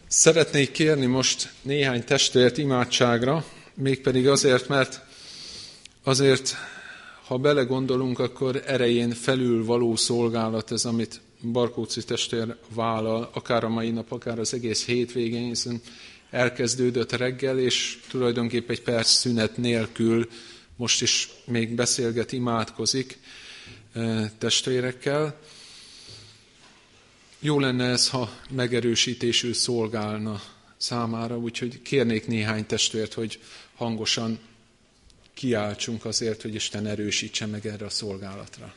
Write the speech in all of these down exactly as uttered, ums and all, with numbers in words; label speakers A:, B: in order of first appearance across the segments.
A: Szeretnék kérni most néhány testvért imádságra, mégpedig azért, mert azért, ha belegondolunk, akkor erején felül való szolgálat ez, amit Barkóczy testvér vállal, akár a mai nap, akár az egész hétvégén, hiszen elkezdődött reggel, és tulajdonképpen egy perc szünet nélkül most is még beszélget, imádkozik testvérekkel. Jó lenne ez, ha megerősítésül szolgálna számára, úgyhogy kérnék néhány testvért, hogy hangosan kiáltsunk azért, hogy Isten erősítse meg erre a szolgálatra.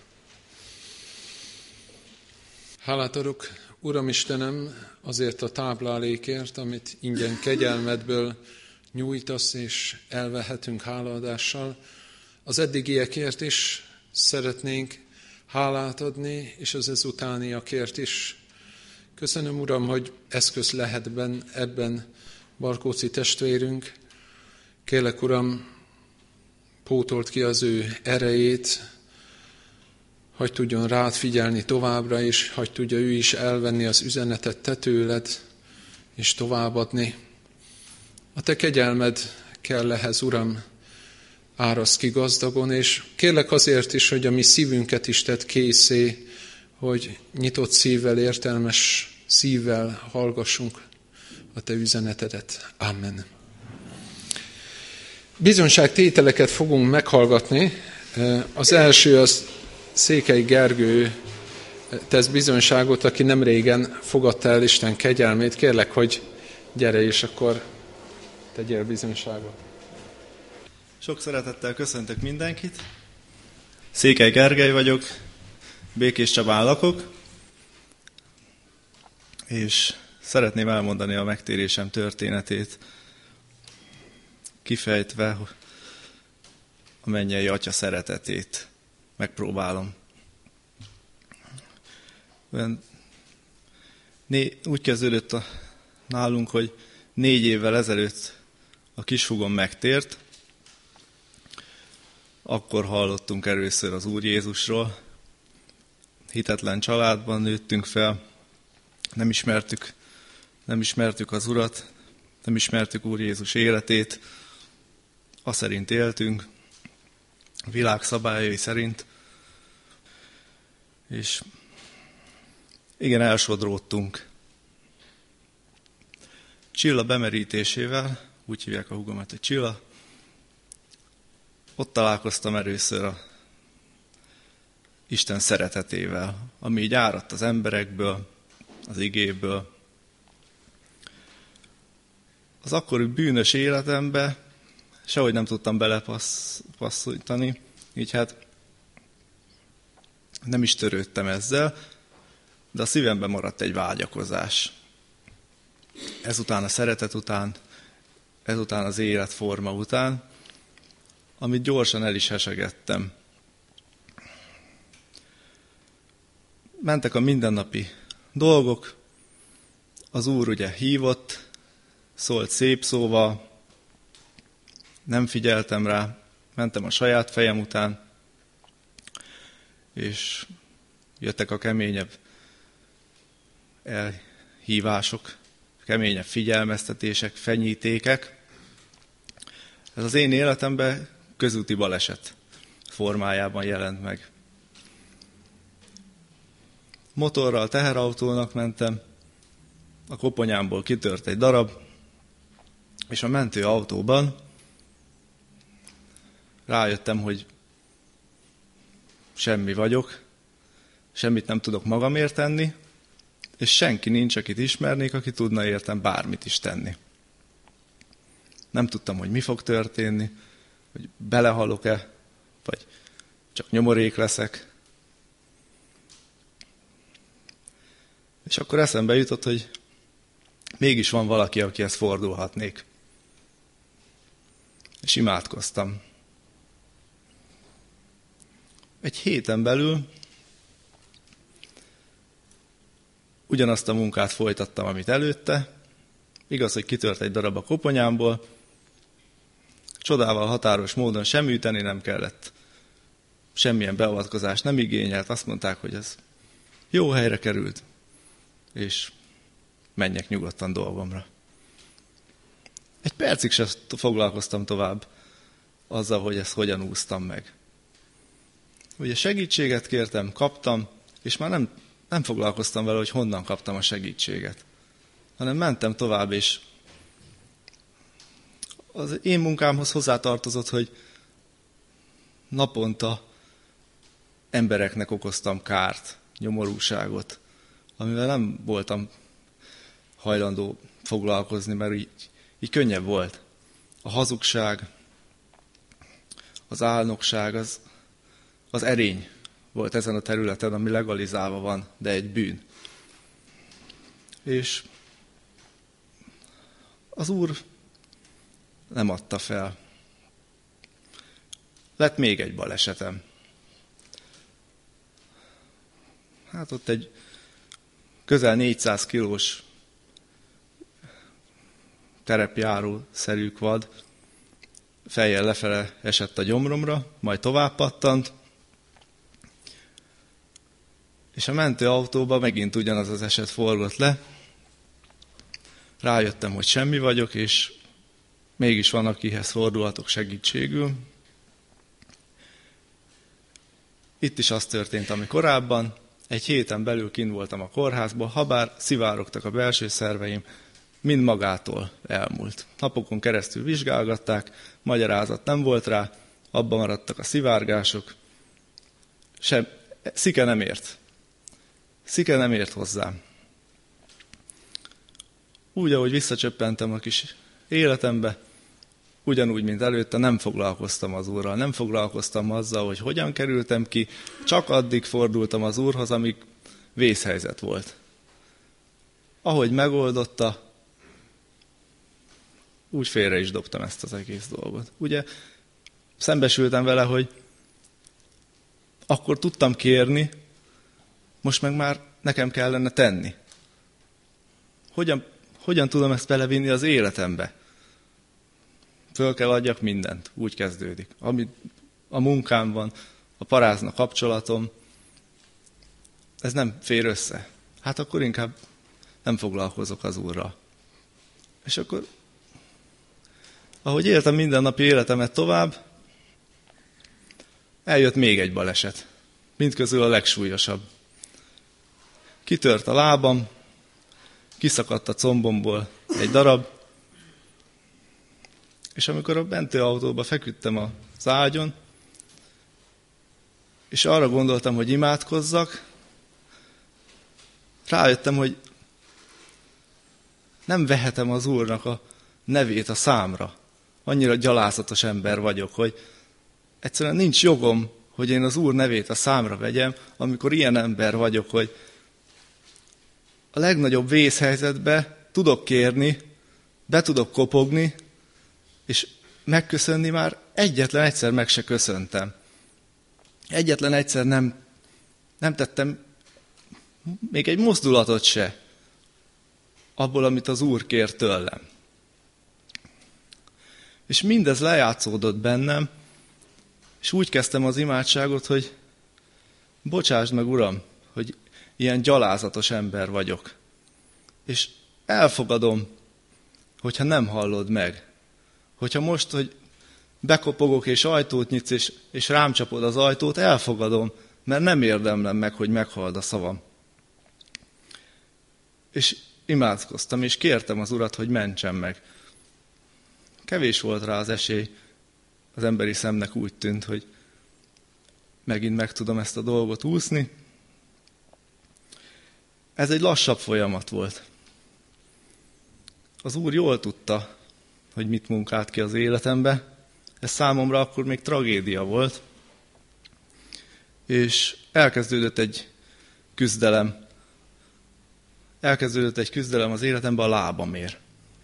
A: Hálát adok, Uram Istenem, azért a táplálékért, amit ingyen kegyelmedből nyújtasz, és elvehetünk hálaadással. Az eddigiekért is szeretnénk hálát adni, és az ezutániakért is. Köszönöm, Uram, hogy eszköz lehet ben, ebben Barkóczy testvérünk. Kérlek, Uram, pótold ki az ő erejét, hagy tudjon rád figyelni továbbra is, hagy tudja ő is elvenni az üzenetet te tőled, és továbbadni. A te kegyelmed kell ehhez, Uram, áraszt ki gazdagon, és kérlek azért is, hogy a mi szívünket is tedd készé, hogy nyitott szívvel, értelmes szívvel hallgassunk a te üzenetedet. Amen. Bizonyságtételeket fogunk meghallgatni. Az első az Székely Gergő tesz bizonyságot, aki nem régen fogadta el Isten kegyelmét. Kérlek, hogy gyere, és akkor tegyél bizonyságot.
B: Sok szeretettel köszöntök mindenkit. Székely Gergely vagyok, Békés Csabán lakok, és szeretném elmondani a megtérésem történetét, kifejtve a mennyei Atya szeretetét. Megpróbálom. Úgy kezdődött a, nálunk, hogy négy évvel ezelőtt a kisfúgom megtért. Akkor hallottunk először az Úr Jézusról. Hitetlen családban nőttünk fel, nem ismertük, nem ismertük az Urat, nem ismertük Úr Jézus életét, azt szerint éltünk, a világ szabályai szerint, és igen, elsodródtunk. Csilla bemerítésével, úgy hívják a húgomat, hogy Csilla, ott találkoztam először a Isten szeretetével, ami így áradt az emberekből, az igéből. Az akkori bűnös életembe sehogy nem tudtam belepasszolítani, így hát nem is törődtem ezzel, de a szívemben maradt egy vágyakozás. Ezután a szeretet után, ezután az életforma után, amit gyorsan el is hesegettem. Mentek a mindennapi dolgok, az Úr ugye hívott, szólt szép szóval, nem figyeltem rá, mentem a saját fejem után, és jöttek a keményebb elhívások, keményebb figyelmeztetések, fenyítékek. Ez az én életemben közúti baleset formájában jelent meg. Motorral, teherautónak mentem, a koponyámból kitört egy darab, és a mentő autóban rájöttem, hogy semmi vagyok, semmit nem tudok magamért tenni, és senki nincs, akit ismernék, aki tudna értem bármit is tenni. Nem tudtam, hogy mi fog történni, hogy belehalok-e, vagy csak nyomorék leszek. És akkor eszembe jutott, hogy mégis van valaki, akihez fordulhatnék. És imádkoztam. Egy héten belül ugyanazt a munkát folytattam, amit előtte. Igaz, hogy kitört egy darab a koponyámból. Csodával határos módon sem műteni nem kellett. Semmilyen beavatkozást nem igényelt. Azt mondták, hogy ez jó helyre került. És menjek nyugodtan dolgomra. Egy percig sem foglalkoztam tovább azzal, hogy ezt hogyan úsztam meg. Ugye segítséget kértem, kaptam, és már nem, nem foglalkoztam vele, hogy honnan kaptam a segítséget, hanem mentem tovább, és az én munkámhoz hozzátartozott, hogy naponta embereknek okoztam kárt, nyomorúságot, amivel nem voltam hajlandó foglalkozni, mert így, így könnyebb volt. A hazugság, az álnokság, az, az erény volt ezen a területen, ami legalizálva van, de egy bűn. És az Úr nem adta fel. Lett még egy balesetem. Hát ott egy közel négyszáz kilós terepjáró-szerű kvad fejjel lefele esett a gyomromra, majd tovább pattant, és a mentőautóba megint ugyanaz az eset forgott le. Rájöttem, hogy semmi vagyok, és mégis van, akihez fordulhatok segítségül. Itt is az történt, ami korábban. Egy héten belül kint voltam a kórházban, habár szivárogtak a belső szerveim, mind magától elmúlt. Napokon keresztül vizsgálgatták, magyarázat nem volt rá, abban maradtak a szivárgások. Sem, szike nem ért. Szike nem ért hozzám. Úgy, ahogy visszacsöppentem a kis életembe, ugyanúgy, mint előtte, nem foglalkoztam az Úrral, nem foglalkoztam azzal, hogy hogyan kerültem ki, csak addig fordultam az Úrhoz, amíg vészhelyzet volt. Ahogy megoldotta, úgy félre is dobtam ezt az egész dolgot. Ugye szembesültem vele, hogy akkor tudtam kérni, most meg már nekem kellene tenni. Hogyan, hogyan tudom ezt belevinni az életembe? Föl kell adjak mindent, úgy kezdődik. Ami a munkám van, a parázna kapcsolatom, ez nem fér össze. Hát akkor inkább nem foglalkozok az Úrral. És akkor, ahogy éltem mindennapi életemet tovább, eljött még egy baleset. Mindközül a legsúlyosabb. Kitört a lábam, kiszakadt a combomból egy darab, és amikor a mentőautóba feküdtem az ágyon, és arra gondoltam, hogy imádkozzak, rájöttem, hogy nem vehetem az Úrnak a nevét a számra. Annyira gyalázatos ember vagyok, hogy egyszerűen nincs jogom, hogy én az Úr nevét a számra vegyem, amikor ilyen ember vagyok, hogy a legnagyobb vészhelyzetben tudok kérni, be tudok kopogni, és megköszönni már egyetlen egyszer meg se köszöntem. Egyetlen egyszer nem, nem tettem még egy mozdulatot se abból, amit az Úr kér tőlem. És mindez lejátszódott bennem, és úgy kezdtem az imádságot, hogy bocsásd meg, Uram, hogy ilyen gyalázatos ember vagyok. És elfogadom, hogyha nem hallod meg. Hogyha most, hogy bekopogok és ajtót nyitsz, és, és rám csapod az ajtót, elfogadom, mert nem érdemlem meg, hogy meghalld a szavam. És imádkoztam, és kértem az Urat, hogy mentsen meg. Kevés volt rá az esély, az emberi szemnek úgy tűnt, hogy megint meg tudom ezt a dolgot úszni. Ez egy lassabb folyamat volt. Az Úr jól tudta, hogy mit munkált ki az életembe. Ez számomra akkor még tragédia volt. És elkezdődött egy küzdelem. Elkezdődött egy küzdelem az életemben a lábamért.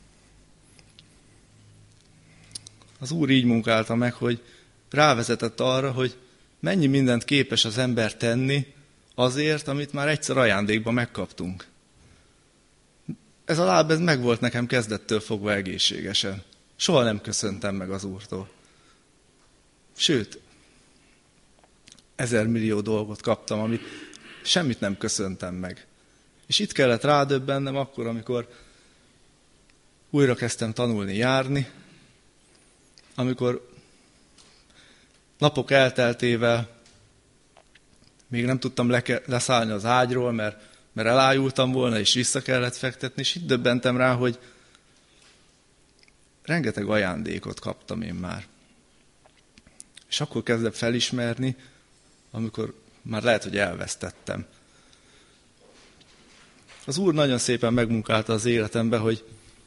B: Az Úr így munkálta meg, hogy rávezetett arra, hogy mennyi mindent képes az ember tenni azért, amit már egyszer ajándékban megkaptunk. Ez a láb, ez megvolt nekem kezdettől fogva egészségesen. Soha nem köszöntem meg az Úrtól. Sőt, ezer millió dolgot kaptam, amit semmit nem köszöntem meg. És itt kellett rádöbbennem akkor, amikor újra kezdtem tanulni járni, amikor napok elteltével még nem tudtam leke- leszállni az ágyról, mert, mert elájultam volna, és vissza kellett fektetni, és itt döbbentem rá, hogy rengeteg ajándékot kaptam én már. És akkor kezdem felismerni, amikor már lehet, hogy elvesztettem. Az Úr nagyon szépen megmunkálta az életembe, hogy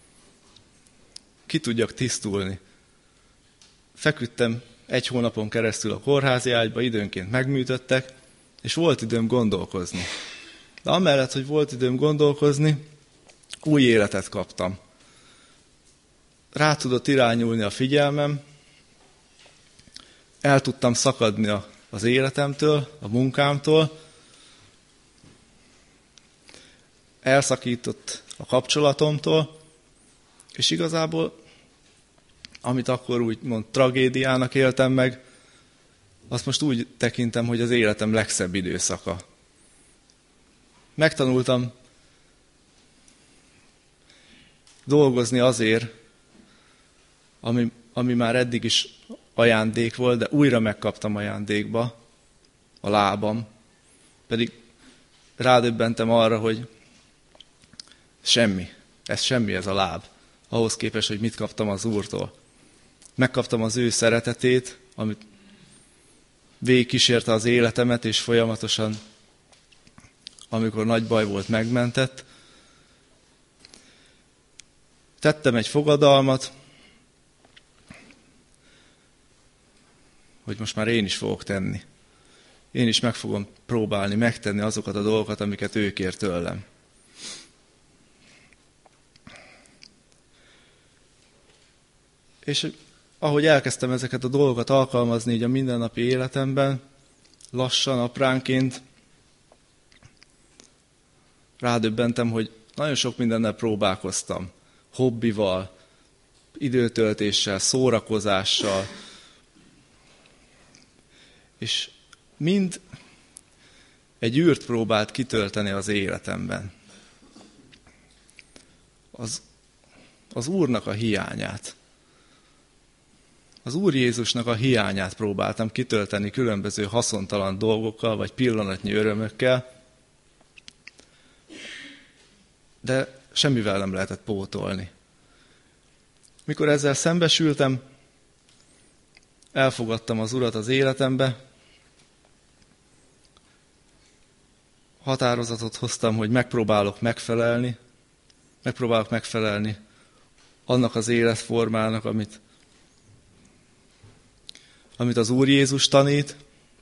B: ki tudjak tisztulni. Feküdtem egy hónapon keresztül a kórházi ágyba, időnként megműtöttek, és volt időm gondolkozni. De amellett, hogy volt időm gondolkozni, új életet kaptam. Rá tudott irányulni a figyelmem, el tudtam szakadni a, az életemtől, a munkámtól, elszakított a kapcsolatomtól, és igazából, amit akkor úgymond tragédiának éltem meg, azt most úgy tekintem, hogy az életem legszebb időszaka. Megtanultam dolgozni azért, ami, ami már eddig is ajándék volt, de újra megkaptam ajándékba a lábam. Pedig rádöbbentem arra, hogy semmi, ez semmi ez a láb, ahhoz képest, hogy mit kaptam az Úrtól. Megkaptam az ő szeretetét, amit végigkísérte az életemet, és folyamatosan, amikor nagy baj volt, megmentett. Tettem egy fogadalmat, hogy most már én is fogok tenni. Én is meg fogom próbálni megtenni azokat a dolgokat, amiket ő kér tőlem. És ahogy elkezdtem ezeket a dolgokat alkalmazni így a mindennapi életemben, lassan, apránként rádöbbentem, hogy nagyon sok mindennel próbálkoztam. Hobbival, időtöltéssel, szórakozással, és mind egy űrt próbált kitölteni az életemben. Az, az Úrnak a hiányát. Az Úr Jézusnak a hiányát próbáltam kitölteni különböző haszontalan dolgokkal, vagy pillanatnyi örömökkel, de semmivel nem lehetett pótolni. Mikor ezzel szembesültem, elfogadtam az Urat az életembe, határozatot hoztam, hogy megpróbálok megfelelni, megpróbálok megfelelni annak az életformának, amit, amit az Úr Jézus tanít,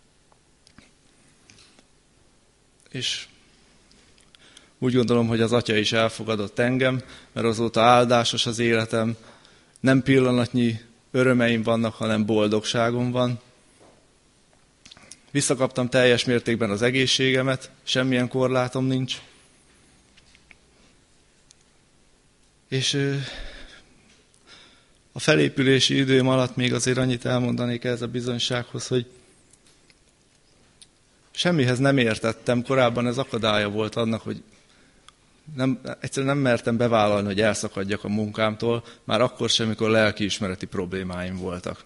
B: és úgy gondolom, hogy az Atya is elfogadott engem, mert azóta áldásos az életem, nem pillanatnyi örömeim vannak, hanem boldogságom van. Visszakaptam teljes mértékben az egészségemet, semmilyen korlátom nincs. És a felépülési időm alatt még azért annyit elmondanék ez a bizonysághoz, hogy semmihez nem értettem. Korábban ez akadálya volt annak, hogy nem, egyszerűen nem mertem bevállalni, hogy elszakadjak a munkámtól, már akkor sem, amikor lelkiismereti problémáim voltak.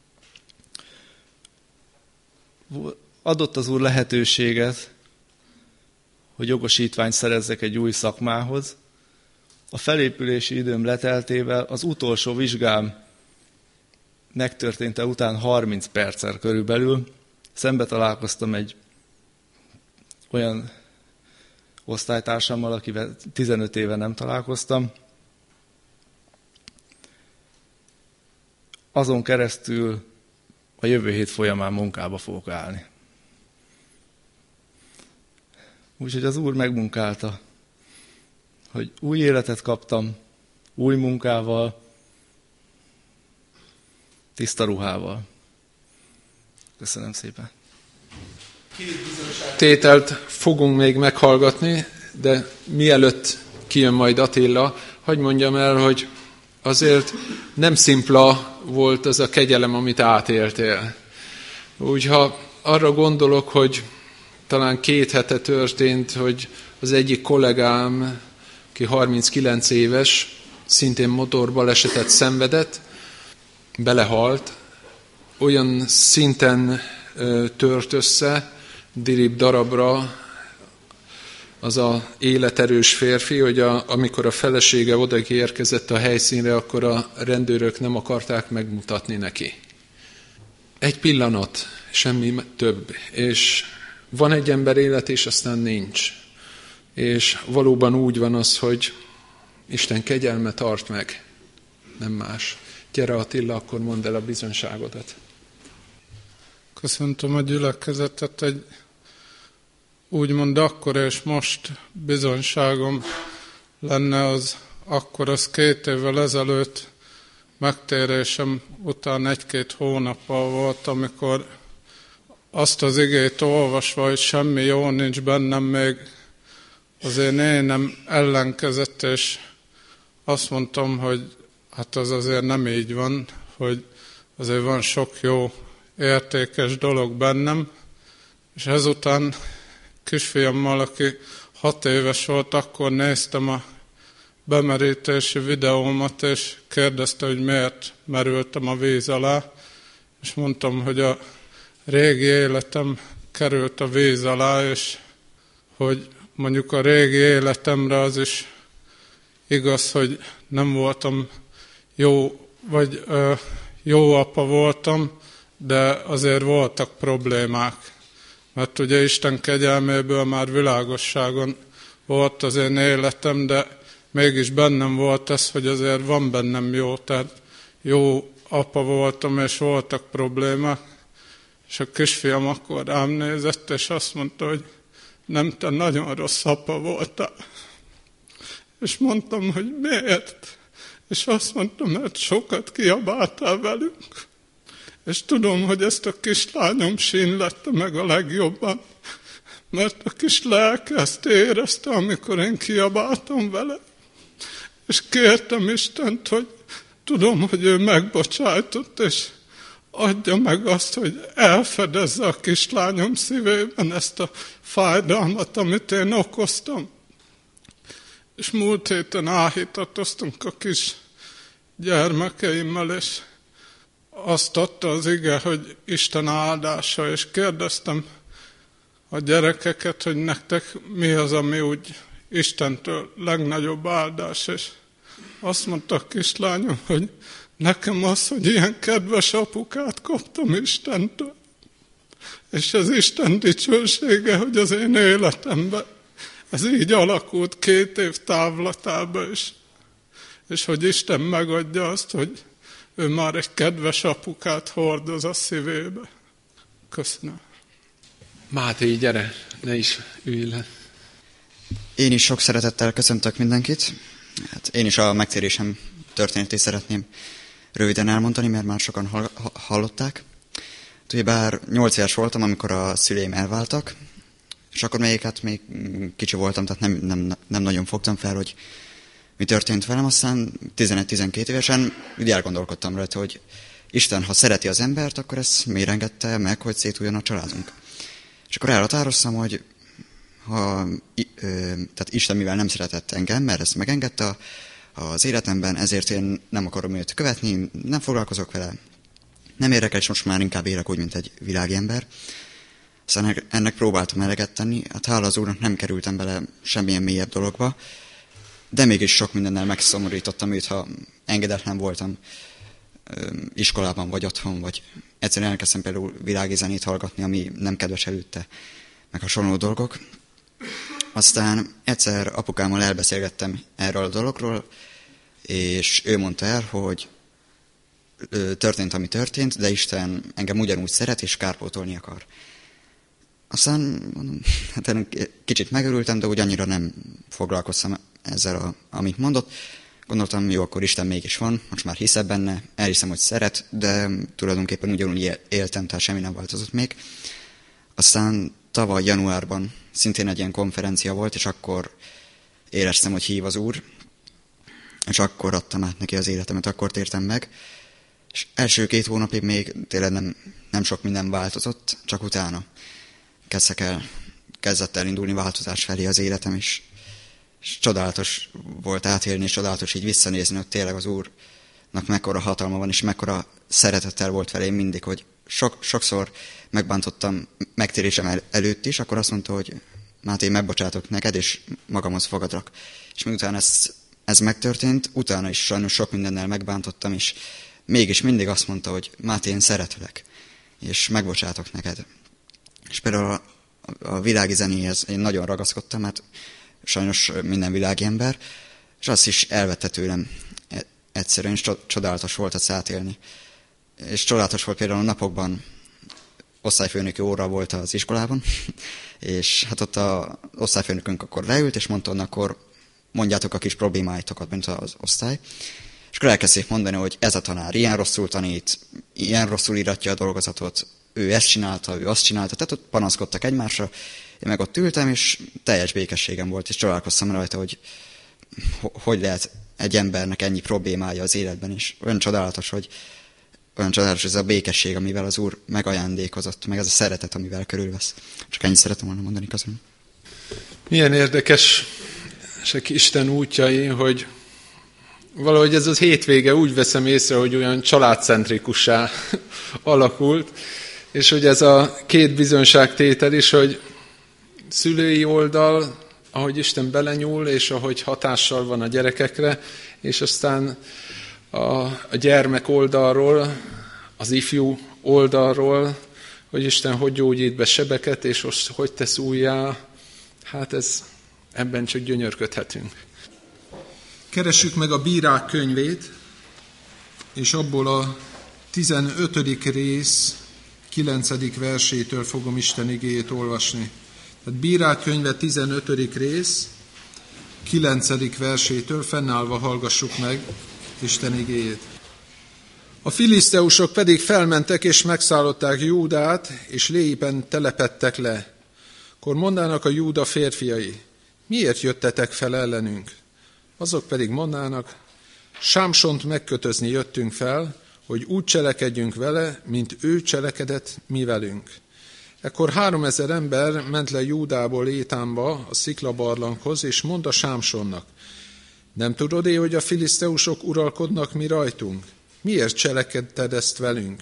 B: Adott az Úr lehetőséget, hogy jogosítványt szerezzek egy új szakmához. A felépülési időm leteltével az utolsó vizsgám megtörténte után harminc perccel körülbelül szembe találkoztam egy olyan osztálytársammal, akivel tizenöt éve nem találkoztam. Azon keresztül a jövő hét folyamán munkába fogok állni. Úgyhogy az Úr megmunkálta, hogy új életet kaptam, új munkával, tiszta ruhával. Köszönöm szépen.
A: Tételt fogunk még meghallgatni, de mielőtt kijön majd Attila, hadd mondjam el, hogy azért nem szimpla volt az a kegyelem, amit átéltél. Úgy, ha arra gondolok, hogy talán két hete történt, hogy Az egyik kollégám, aki harminckilenc éves, szintén motorbalesetet szenvedett, belehalt, olyan szinten ö, tört össze, dirib darabra az a életerős férfi, hogy a, amikor a felesége odaérkezett a helyszínre, akkor a rendőrök nem akarták megmutatni neki. Egy pillanat, semmi több, és van egy ember élet, és aztán nincs. És valóban úgy van az, hogy Isten kegyelme tart meg, nem más. Gyere Attila, akkor mondd el a bizonyságodat.
C: Köszöntöm a gyülekezetet, egy úgymond akkor és most bizonyságom lenne az, akkor az két évvel ezelőtt megtérésem után egy-két hónappal volt, amikor azt az igét olvasva, hogy semmi jó nincs bennem, még az én énem ellenkezett, és azt mondtam, hogy hát az azért nem így van, hogy azért van sok jó, értékes dolog bennem, és ezután kisfiammal, aki hat éves volt, akkor néztem a bemerítési videómat, és kérdezte, hogy miért merültem a víz alá, és mondtam, hogy a régi életem került a víz alá, és hogy mondjuk a régi életemre az is igaz, hogy nem voltam jó, vagy ö, jó apa voltam, de azért voltak problémák. Mert ugye Isten kegyelméből már világosságon volt az én életem, de mégis bennem volt ez, hogy azért van bennem jó, tehát jó apa voltam, és voltak problémák. És a kisfiam akkor rám nézett, és azt mondta, hogy nem, te nagyon rossz apa voltál. És mondtam, hogy miért? És azt mondtam, mert sokat kiabáltál velünk. És tudom, hogy ezt a kislányom sínlette meg a legjobban, mert a kis lelke ezt érezte, amikor én kiabáltam vele. És kértem Istent, hogy tudom, hogy ő megbocsájtott, és adja meg azt, hogy elfedezze a kislányom szívében ezt a fájdalmat, amit én okoztam. És múlt héten áhítatoztunk a kis gyermekeimmel, és azt adta az ige, hogy Isten áldása, és kérdeztem a gyerekeket, hogy nektek mi az, ami úgy Istentől legnagyobb áldás, és azt mondta a kislányom, hogy nekem az, hogy ilyen kedves apukát kaptam Istentől, és az Isten dicsősége, hogy az én életemben ez így alakult két év távlatában is, és hogy Isten megadja azt, hogy ő már egy kedves apukát hordoz a szívébe. Köszönöm.
A: Máté, gyere, ne is ülj le.
D: Én is sok szeretettel köszöntök mindenkit. Hát én is a megtérésem történetét szeretném röviden elmondani, mert már sokan hallották. Ugyebár nyolc éves voltam, amikor a szüleim elváltak, és akkor még, hát még kicsi voltam, tehát nem, nem, nem nagyon fogtam fel, hogy mi történt velem. Aztán tizenegy-tizenkét évesen úgy elgondolkodtam rajta, hogy Isten, ha szereti az embert, akkor ezt miért engedte meg, hogy szétuljon a családunk. És akkor elhatároztam, hogy ha, tehát Isten mivel nem szeretett engem, mert ezt megengedte az életemben, ezért én nem akarom őt követni, nem foglalkozok vele, nem érdekel, és most már inkább élek úgy, mint egy világi ember. Aztán ennek próbáltam eleget tenni, hát hála az Úrnak nem kerültem bele semmilyen mélyebb dologba, de mégis sok mindennel megszomorítottam őt, ha engedetlen voltam iskolában, vagy otthon, vagy egyszerűen elkezdtem például világi zenét hallgatni, ami nem kedves előtte, meg hasonló dolgok. Aztán egyszer apukámmal elbeszélgettem erről a dologról, és ő mondta el, hogy történt, ami történt, de Isten engem ugyanúgy szeret, és kárpótolni akar. Aztán mondom, hát kicsit megörültem, de úgy annyira nem foglalkoztam ezzel, a, amit mondott. Gondoltam, jó, akkor Isten mégis van, most már hiszek benne, elhiszem, hogy szeret, de tulajdonképpen ugyanúgy éltem, tehát semmi nem változott még. Aztán tavaly januárban szintén egy ilyen konferencia volt, és akkor éreztem, hogy hív az Úr, és akkor adtam át neki az életemet, akkor tértem meg. És első két hónapig még tényleg nem, nem sok minden változott, csak utána kezdtek el, kezdett elindulni változás felé az életem, és, és csodálatos volt átélni, és csodálatos így visszanézni, hogy tényleg az Úrnak mekkora hatalma van, és mekkora szeretettel volt velém mindig, hogy sok, sokszor megbántottam megtérésem el, előtt is, akkor azt mondta, hogy Máté, megbocsátok neked, és magamhoz fogadlak. És miután ez, ez megtörtént, utána is sajnos sok mindennel megbántottam, és mégis mindig azt mondta, hogy Máté, én szeretlek, és megbocsátok neked. És például a, a világi zenéhez én nagyon ragaszkodtam, mert sajnos minden világi ember, és azt is elvette tőlem egyszerűen, és csodálatos volt azt átélni. És csodálatos volt például a napokban, osztályfőnöki óra volt az iskolában, és hát ott az osztályfőnökünk akkor leült, és mondta, hogy akkor mondjátok a kis problémáitokat, mint az osztály. És akkor elkezdték mondani, hogy ez a tanár ilyen rosszul tanít, ilyen rosszul íratja a dolgozatot, ő ezt csinálta, ő azt csinálta, tehát ott panaszkodtak egymásra. Én meg ott ültem, és teljes békességem volt, és csodálkoztam rajta, hogy hogy lehet egy embernek ennyi problémája az életben, és olyan csodálatos, hogy olyan csodálatos ez a békesség, amivel az Úr megajándékozott, meg ez a szeretet, amivel körülvesz. Csak ennyit szeretem volna mondani, köszönöm.
A: Milyen érdekesek Isten útjai, hogy valahogy ez az hétvége úgy veszem észre, hogy olyan családcentrikussá alakult, és hogy ez a két bizonyságtétel is, hogy szülői oldal, ahogy Isten belenyúl, és ahogy hatással van a gyerekekre, és aztán a, a gyermek oldalról, az ifjú oldalról, hogy Isten hogy gyógyít be sebeket, és most hogy tesz újjá, hát ez, ebben csak gyönyörködhetünk. Keressük meg a Bírák könyvét, és abból a tizenötödik rész kilencedik versétől fogom Isten igéjét olvasni. Tehát Bírák könyve tizenötödik rész kilencedik versétől fennállva hallgassuk meg Isten igéjét. A filiszteusok pedig felmentek és megszállották Júdát, és Léhiben telepedtek le. Akkor mondának a Júda férfiai, miért jöttetek fel ellenünk? Azok pedig mondának, Sámsont megkötözni jöttünk fel, hogy úgy cselekedjünk vele, mint ő cselekedett mi velünk. Ekkor háromezer ember ment le Júdából Étánba, a sziklabarlanghoz, és mondta Sámsonnak, nem tudod-e, hogy a filiszteusok uralkodnak mi rajtunk? Miért cselekedted ezt velünk?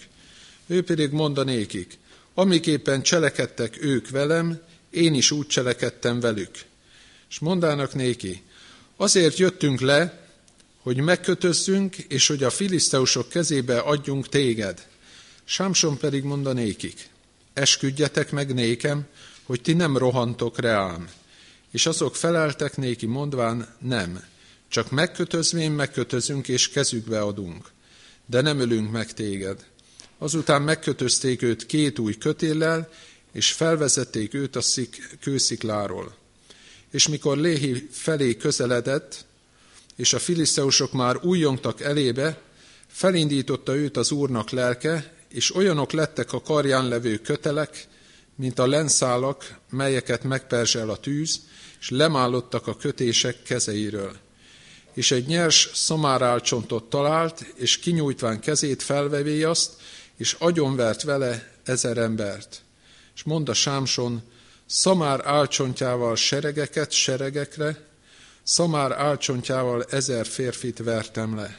A: Ő pedig mondanékik, amiképpen cselekedtek ők velem, én is úgy cselekedtem velük. És mondának néki, azért jöttünk le, hogy megkötözzünk, és hogy a filiszteusok kezébe adjunk téged. Sámson pedig mondanékik, esküdjetek meg nékem, hogy ti nem rohantok reám. És azok feleltek néki mondván, nem, csak megkötözvén megkötözünk, és kezükbe adunk, de nem ölünk meg téged. Azután megkötözték őt két új kötéllel, és felvezették őt a szik, kőszikláról. És mikor Léhi felé közeledett, és a filiszteusok már újjongtak elébe, felindította őt az Úrnak lelke, és olyanok lettek a karján levő kötelek, mint a lenszálak, melyeket megperzsel a tűz, és lemállottak a kötések kezeiről. És egy nyers szamárálcsontot talált, és kinyújtván kezét felvevé azt, és agyonvert vele ezer embert. És mondta Sámson, szamár álcsontjával seregeket seregekre, szamár álcsontjával ezer férfit vertem le.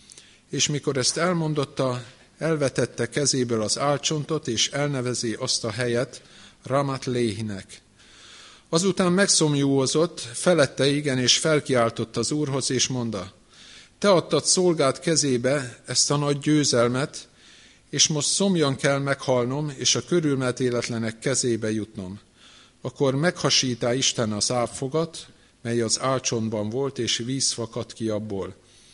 A: És mikor ezt elmondotta, elvetette kezéből az álcsontot, és elnevezi azt a helyet Ramat Léhinek. Azután megszomjúozott, felette igen, és felkiáltott az Úrhoz, és mondta, te adtad szolgád kezébe ezt a nagy győzelmet, és most szomjan kell meghalnom, és a körülmetéletlenek kezébe jutnom. Akkor meghasítá Isten az ábfogat, mely az álcsontban volt, és víz fakadt ki abból.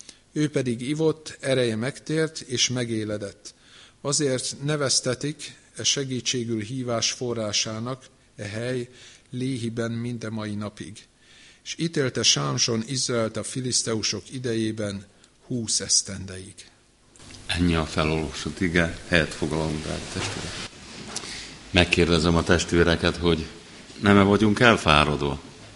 A: Ő pedig ivott, ereje megtért, és megéledett. Azért neveztetik e segítségül hívás forrásának e hely Léhiben minden mai napig. És ítélte Sámson Izraelt a filiszteusok idejében húsz esztendeig.
E: Ennyi a felolvasott ige, helyet foglalunk el, testvérek. Megkérdezem a testvéreket, hogy nem-e vagyunk elfáradva?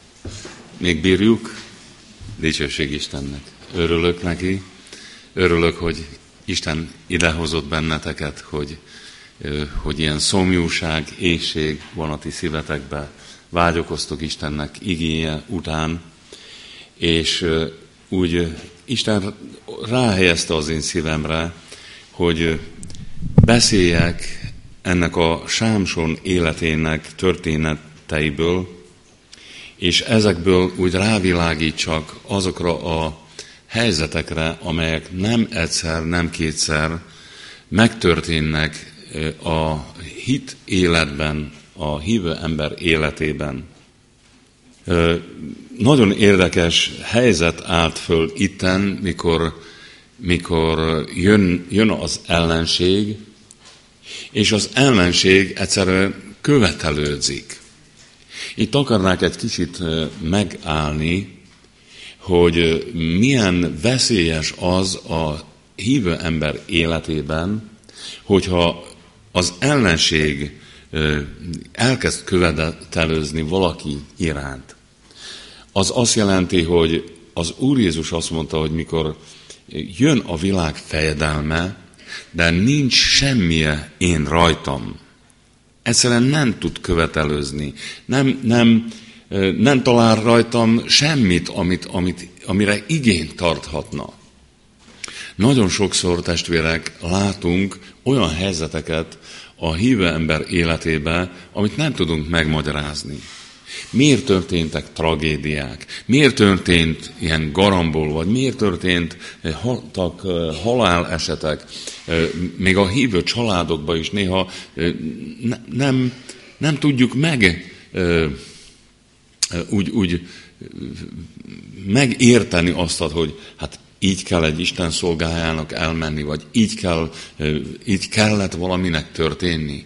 E: Még bírjuk? Dicsőség Istennek. Örülök neki, örülök, hogy Isten idehozott benneteket, hogy, hogy ilyen szomjúság, éhség van a ti szívetekben, vágyakoztok Istennek igéje után, és úgy Isten ráhelyezte az én szívemre, hogy beszéljek ennek a Sámson életének történeteiből, és ezekből úgy rávilágítsak azokra a helyzetekre, amelyek nem egyszer, nem kétszer megtörténnek a hit életben, a hívő ember életében. Nagyon érdekes helyzet állt föl itten, mikor, mikor jön, jön az ellenség, és az ellenség egyszerűen követelődzik. Itt akarnák egy kicsit megállni, hogy milyen veszélyes az a hívő ember életében, hogyha az ellenség elkezd követelőzni valaki iránt. Az azt jelenti, hogy az Úr Jézus azt mondta, hogy mikor jön a világ fejedelme, de nincs semmije én rajtam. Egyszerűen nem tud követelőzni. Nem, nem, nem talál rajtam semmit, amit, amit, amire igényt tarthatna. Nagyon sokszor, testvérek, látunk olyan helyzeteket a hívő ember életébe, amit nem tudunk megmagyarázni. Miért történtek tragédiák? Miért történt ilyen garambol, vagy miért történt haltak, halálesetek? Még a hívő családokban is néha nem, nem tudjuk meg úgy, úgy megérteni azt, hogy hát így kell egy Isten szolgájának elmenni, vagy így, kell, így kellett valaminek történni.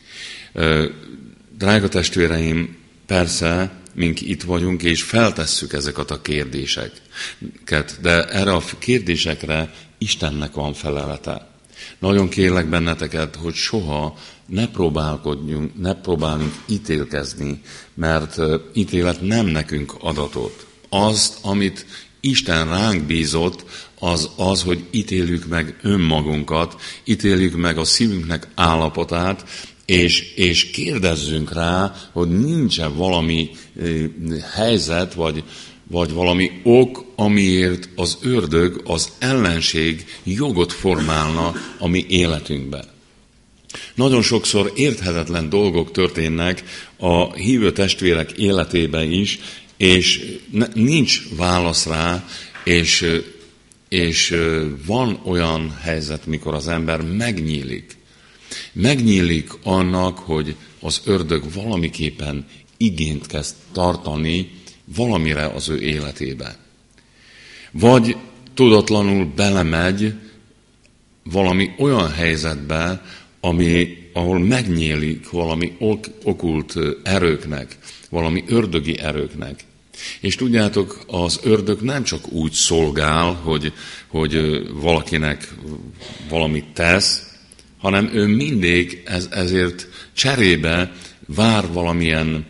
E: Drága testvéreim, persze, mink itt vagyunk, és feltesszük ezeket a kérdéseket, de erre a kérdésekre Istennek van felelete. Nagyon kérlek benneteket, hogy soha ne próbálkodjunk, ne próbálunk ítélkezni, mert ítélet nem nekünk adatot. Azt, amit Isten ránk bízott, az az, hogy ítéljük meg önmagunkat, ítéljük meg a szívünknek állapotát, és, és kérdezzünk rá, hogy nincs-e valami helyzet, vagy, vagy valami ok, amiért az ördög, az ellenség jogot formálna a mi életünkben. Nagyon sokszor érthetetlen dolgok történnek a hívő testvérek életében is, és nincs válasz rá, és, és van olyan helyzet, mikor az ember megnyílik. Megnyílik annak, hogy az ördög valamiképpen igényt kezd tartani valamire az ő életébe. Vagy tudatlanul belemegy valami olyan helyzetbe, ami, ahol megnyílik valami ok, okult erőknek, valami ördögi erőknek. És tudjátok, az ördög nem csak úgy szolgál, hogy, hogy valakinek valamit tesz, hanem ő mindig ez, ezért cserébe vár valamilyen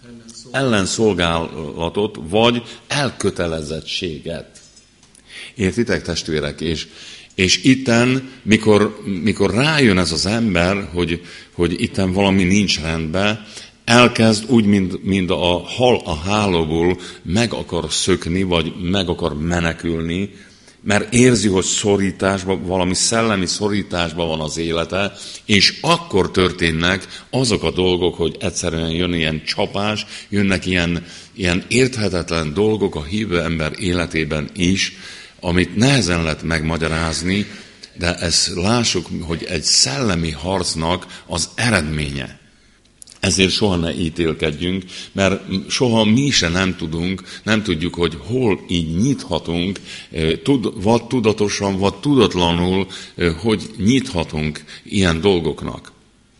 E: ellenszolgálatot, vagy elkötelezettséget. Értitek, testvérek? És, és itten, mikor, mikor rájön ez az ember, hogy, hogy itten valami nincs rendben, elkezd úgy, mint, mint a hal a hálóból meg akar szökni, vagy meg akar menekülni, mert érzi, hogy szorításban, valami szellemi szorításban van az élete, és akkor történnek azok a dolgok, hogy egyszerűen jön ilyen csapás, jönnek ilyen, ilyen érthetetlen dolgok a hívő ember életében is, amit nehezen lehet megmagyarázni, de ezt lássuk, hogy egy szellemi harcnak az eredménye. Ezért soha ne ítélkedjünk, mert soha mi se nem tudunk, nem tudjuk, hogy hol így nyithatunk, vagy tudatosan, vagy tudatlanul, hogy nyithatunk ilyen dolgoknak.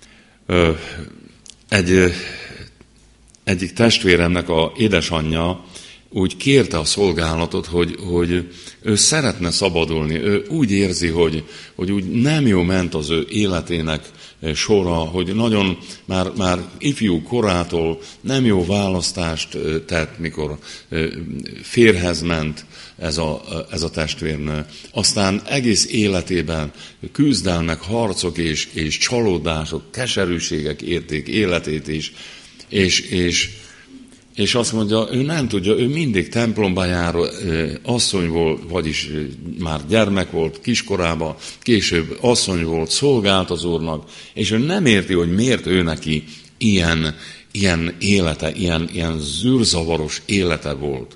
E: Egy, egyik testvéremnek a édesanyja úgy kérte a szolgálatot, hogy, hogy ő szeretne szabadulni. Ő úgy érzi, hogy, hogy úgy nem jó ment az ő életének sora, hogy nagyon már, már ifjú korától nem jó választást tett, mikor férhez ment ez a, ez a testvérnő. Aztán egész életében küzdelmek, harcok és, és csalódások, keserűségek érték életét is, és, és és azt mondja, ő nem tudja, ő mindig templomba járó asszony volt, vagyis már gyermek volt kiskorában, később asszony volt, szolgált az Úrnak, és ő nem érti, hogy miért ő neki ilyen, ilyen élete, ilyen, ilyen zűrzavaros élete volt.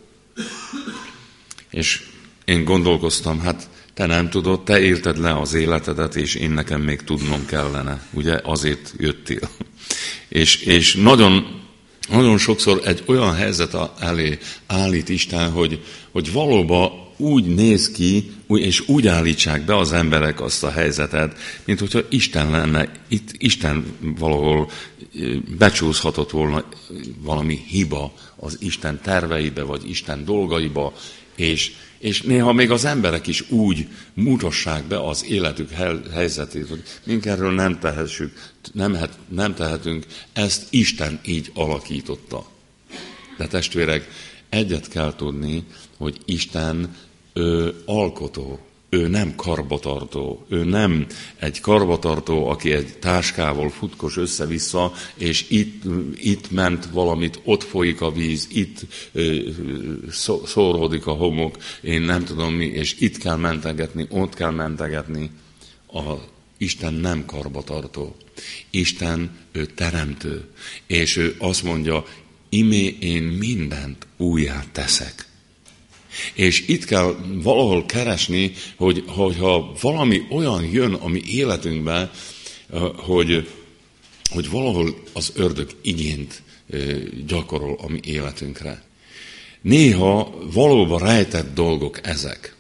E: És én gondolkoztam, hát te nem tudod, te élted le az életedet, és én nekem még tudnom kellene. Ugye azért jöttél. és, és nagyon, nagyon sokszor egy olyan helyzet elé állít Isten, hogy, hogy valóban úgy néz ki, és úgy állítsák be az emberek azt a helyzetet, mint hogyha Isten lenne, itt Isten valahol becsúszhatott volna valami hiba az Isten terveibe, vagy Isten dolgaiba, és, és néha még az emberek is úgy mutassák be az életük helyzetét, hogy mink erről nem tehessük, nem, nem tehetünk, ezt Isten így alakította. De testvérek, egyet kell tudni, hogy Isten ő alkotó, ő nem karbatartó, ő nem egy karbatartó, aki egy táskával futkos össze-vissza, és itt, itt ment valamit, ott folyik a víz, itt szóródik a homok, én nem tudom mi, és itt kell mentegetni, ott kell mentegetni. A Isten nem karbatartó. Isten ő teremtő, és ő azt mondja, imé én mindent újjá teszek. És itt kell valahol keresni, hogy, hogyha valami olyan jön a mi életünkbe, hogy, hogy valahol az ördög igényt gyakorol a mi életünkre. Néha valóban rejtett dolgok ezek.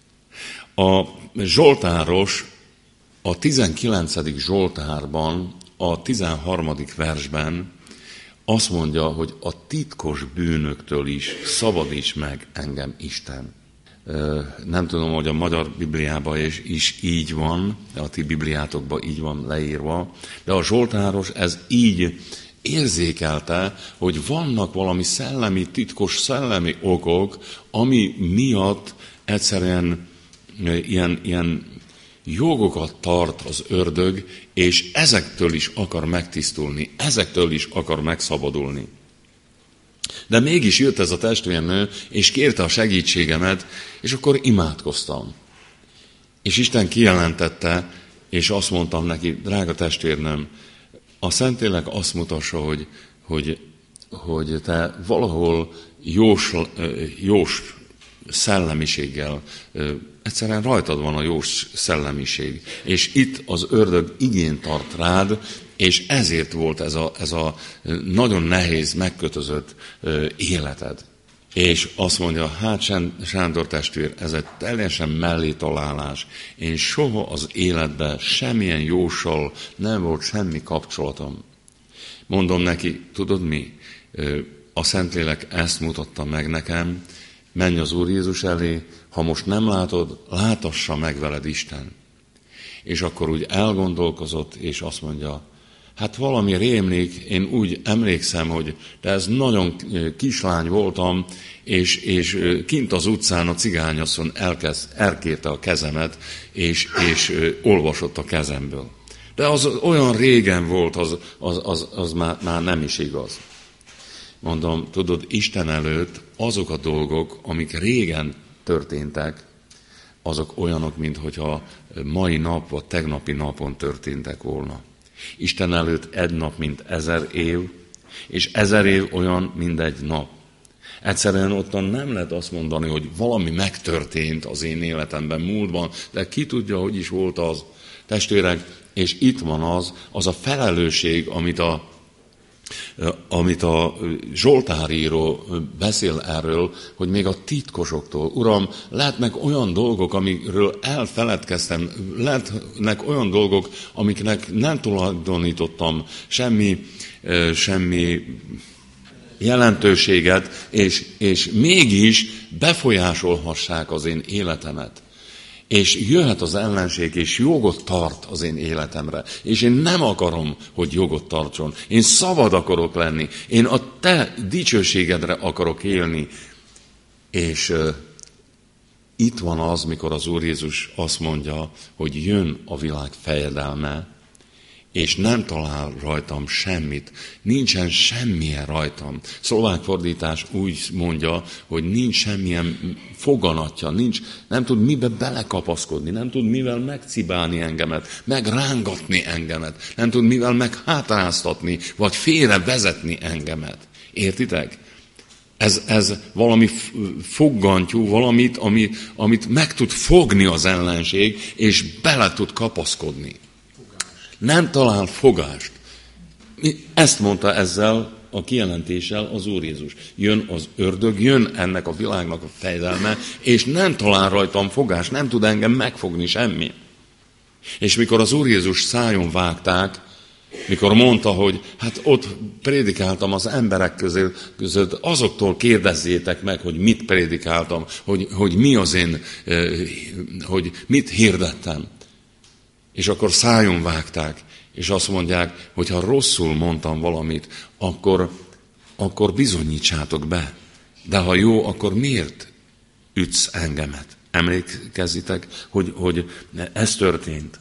E: A Zsoltáros a tizenkilencedik Zsoltárban, a tizenharmadik versben azt mondja, hogy a titkos bűnöktől is szabadíts meg engem Isten. Nem tudom, hogy a magyar Bibliában is, is így van, a ti Bibliátokban így van leírva, de a Zsoltáros ez így érzékelte, hogy vannak valami szellemi, titkos szellemi okok, ami miatt egyszerűen ilyen, ilyen jogokat tart az ördög, és ezektől is akar megtisztulni, ezektől is akar megszabadulni. De mégis jött ez a testvérnő, és kérte a segítségemet, és akkor imádkoztam. És Isten kijelentette, és azt mondtam neki, drága testvérnőm, a Szentlélek azt mutassa, hogy, hogy, hogy te valahol jós, jós szellemiséggel, egyszerűen rajtad van a jós szellemiség. És itt az ördög igényt tart rád, és ezért volt ez a, ez a nagyon nehéz, megkötözött életed. És azt mondja, hát Sándor testvér, ez egy teljesen mellétalálás. Én soha az életben semmilyen jóssal nem volt semmi kapcsolatom. Mondom neki, tudod mi? A Szentlélek ezt mutatta meg nekem, menj az Úr Jézus elé, ha most nem látod, látassa meg veled Isten. És akkor úgy elgondolkozott, és azt mondja, hát valami rémlik, én úgy emlékszem, hogy de ez nagyon kislány voltam, és, és kint az utcán a cigányasszony elkezd, elkérte a kezemet, és, és olvasott a kezemből. De az olyan régen volt, az, az, az, az már, már nem is igaz. Mondom, tudod, Isten előtt azok a dolgok, amik régen történtek, azok olyanok, mintha mai nap vagy tegnapi napon történtek volna. Isten előtt egy nap, mint ezer év, és ezer év olyan, mint egy nap. Egyszerűen ottan nem lehet azt mondani, hogy valami megtörtént az én életemben múltban, de ki tudja, hogy is volt az, testvérek, és itt van az, az a felelősség, amit a amit a Zsoltáríró beszél erről, hogy még a titkosoktól, Uram, lehetnek olyan dolgok, amikről elfeledkeztem, lehetnek olyan dolgok, amiknek nem tulajdonítottam semmi, semmi jelentőséget, és, és mégis befolyásolhassák az én életemet. És jöhet az ellenség, és jogot tart az én életemre. És én nem akarom, hogy jogot tartson. Én szabad akarok lenni. Én a te dicsőségedre akarok élni. És uh, itt van az, mikor az Úr Jézus azt mondja, hogy jön a világ fejedelme, és nem talál rajtam semmit, nincsen semmilyen rajtam. Szlovák fordítás úgy mondja, hogy nincs semmilyen foganatja, nincs, nem tud mibe belekapaszkodni, nem tud mivel megcibálni engemet, megrángatni engemet, nem tud mivel meghátráztatni, vagy félre vezetni engemet. Értitek? Ez, ez valami foggantyú, valamit, ami, amit meg tud fogni az ellenség, és bele tud kapaszkodni. Nem talál fogást. Ezt mondta ezzel a kijelentéssel az Úr Jézus. Jön az ördög, jön ennek a világnak a fejedelme, és nem talál rajtam fogást, nem tud engem megfogni semmi. És mikor az Úr Jézus szájon vágták, mikor mondta, hogy hát ott prédikáltam az emberek között, között azoktól kérdezzétek meg, hogy mit prédikáltam, hogy, hogy mi az én, hogy mit hirdettem. És akkor szájon vágták, és azt mondják, hogy ha rosszul mondtam valamit, akkor, akkor bizonyítsátok be. De ha jó, akkor miért ütsz engemet? Emlékezzitek, hogy, hogy ez történt.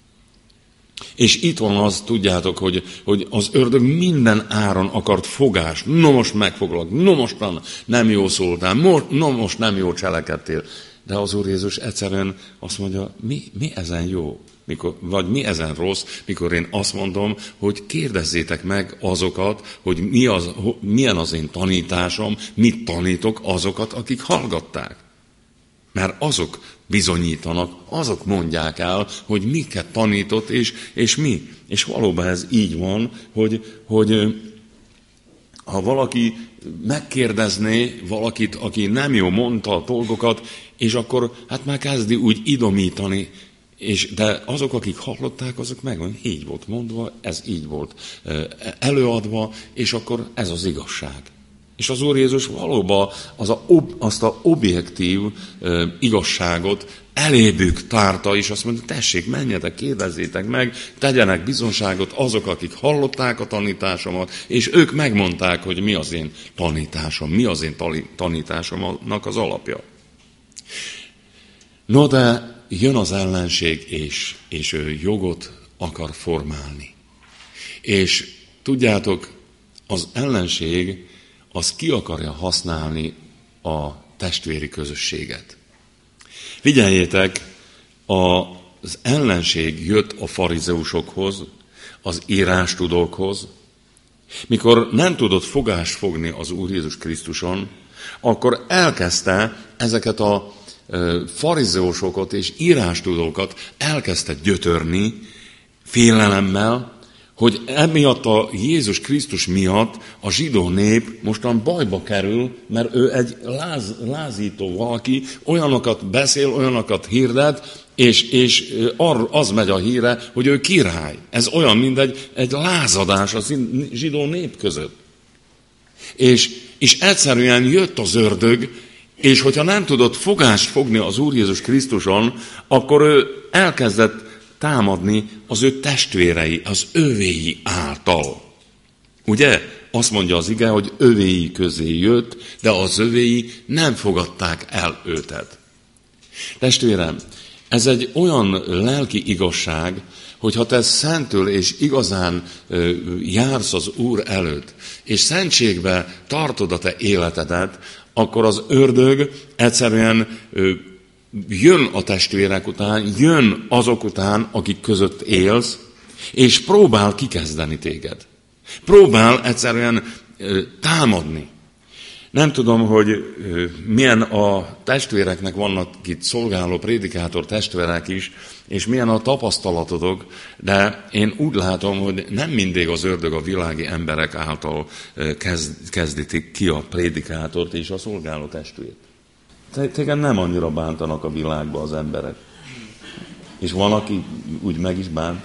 E: És itt van az, tudjátok, hogy, hogy az ördög minden áron akart fogást. No most megfoglak, no most nem jó szóltál, no most nem jó cselekedtél. De az Úr Jézus egyszerűen azt mondja, mi, mi ezen jó? Mikor, vagy mi ezen rossz, mikor én azt mondom, hogy kérdezzétek meg azokat, hogy mi az, milyen az én tanításom, mit tanítok azokat, akik hallgatták. Mert azok bizonyítanak, azok mondják el, hogy miket tanított, és, és mi. És valóban ez így van, hogy, hogy ha valaki megkérdezné valakit, aki nem jó mondta a dolgokat, és akkor hát már kezdi úgy idomítani, és, de azok, akik hallották, azok megmondják, így volt mondva, ez így volt előadva, és akkor ez az igazság. És az Úr Jézus valóban az a, azt a objektív e, igazságot elébük tárta, és azt mondja, tessék, menjetek, kérdezzétek meg, tegyenek bizonságot azok, akik hallották a tanításomat, és ők megmondták, hogy mi az én tanításom, mi az én tanításomnak az alapja. No, de jön az ellenség, és, és ő jogot akar formálni. És tudjátok, az ellenség az ki akarja használni a testvéri közösséget. Figyeljétek, az ellenség jött a farizeusokhoz, az írástudókhoz. Mikor nem tudott fogást fogni az Úr Jézus Krisztuson, akkor elkezdte ezeket a farizeusokat és írástudókat elkezdte gyötörni félelemmel, hogy emiatt a Jézus Krisztus miatt a zsidó nép mostan bajba kerül, mert ő egy láz, lázító valaki, olyanokat beszél, olyanokat hirdet, és, és az megy a híre, hogy ő király. Ez olyan, mint egy, egy lázadás a zsidó nép között. És, és egyszerűen jött az ördög, és hogyha nem tudott fogást fogni az Úr Jézus Krisztuson, akkor ő elkezdett támadni az ő testvérei, az övéi által. Ugye? Azt mondja az ige, hogy övéi közé jött, de az övéi nem fogadták el őtet. Testvérem, ez egy olyan lelki igazság, hogy ha te szentül és igazán ö, jársz az Úr előtt, és szentségbe tartod a te életedet, akkor az ördög egyszerűen ö, jön a testvérek után, jön azok után, akik között élsz, és próbál kikezdeni téged. Próbál egyszerűen ö, támadni. Nem tudom, hogy ö, milyen a testvéreknek vannak itt szolgáló prédikátor testvérek is, és milyen a tapasztalatodok, de én úgy látom, hogy nem mindig az ördög a világi emberek által kezd, kezdítik ki a prédikátort és a szolgáló testvért. Téged nem annyira bántanak a világban az emberek. És van, aki úgy meg is bánt.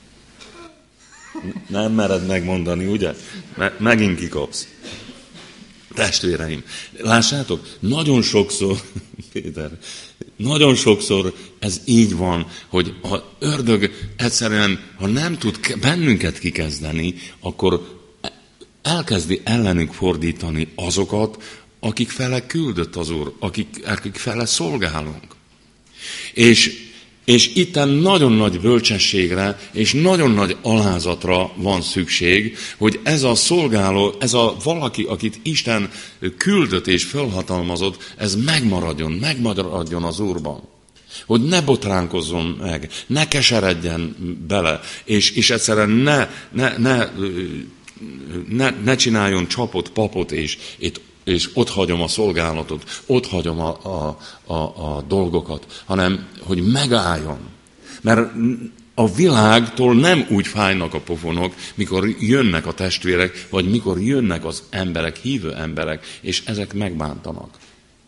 E: Nem mered megmondani, ugye? Megint kikapsz. Testvéreim, lássátok, nagyon sokszor, Péter, nagyon sokszor ez így van, hogy ha ördög egyszerűen, ha nem tud bennünket kikezdeni, akkor elkezdi ellenünk fordítani azokat, akik fele küldött az Úr, akik, akik fele szolgálunk. És És itten nagyon nagy bölcsességre és nagyon nagy alázatra van szükség, hogy ez a szolgáló, ez a valaki, akit Isten küldött és felhatalmazott, ez megmaradjon, megmaradjon az Úrban. Hogy ne botránkozzon meg, ne keseredjen bele, és, és egyszerűen ne, ne, ne, ne, ne csináljon csapot, papot, és, és ott hagyom a szolgálatot, ott hagyom a, a, a, a dolgokat, hanem hogy megálljon. Mert a világtól nem úgy fájnak a pofonok, mikor jönnek a testvérek, vagy mikor jönnek az emberek, hívő emberek, és ezek megbántanak.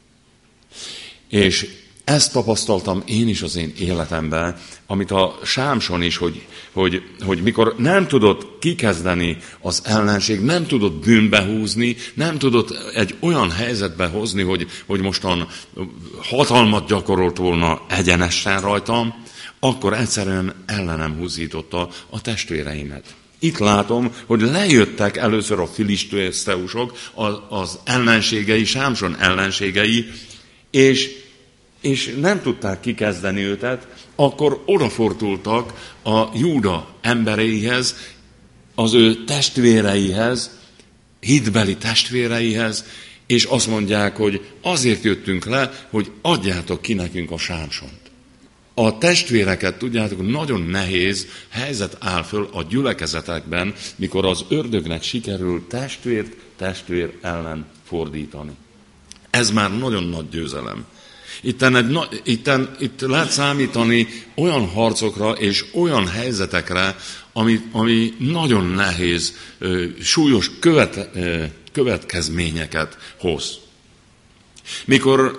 E: És ezt tapasztaltam én is az én életemben, amit a Sámson is, hogy, hogy, hogy mikor nem tudott kikezdeni az ellenség, nem tudott bűnbe húzni, nem tudott egy olyan helyzetbe hozni, hogy, hogy mostan hatalmat gyakorolt volna egyenesen rajtam, akkor egyszerűen ellenem húzította a testvéreimet. Itt látom, hogy lejöttek először a filiszteusok, az ellenségei, Sámson ellenségei, és és nem tudták kikezdeni őket, akkor odafordultak a Júda embereihez, az ő testvéreihez, hitbeli testvéreihez, és azt mondják, hogy azért jöttünk le, hogy adjátok ki nekünk a Sámsont. A testvéreket, tudjátok, nagyon nehéz helyzet áll föl a gyülekezetekben, mikor az ördögnek sikerül testvért testvér ellen fordítani. Ez már nagyon nagy győzelem. Itten, egy, itten, itt lehet számítani olyan harcokra és olyan helyzetekre, ami, ami nagyon nehéz, súlyos követ, következményeket hoz. Mikor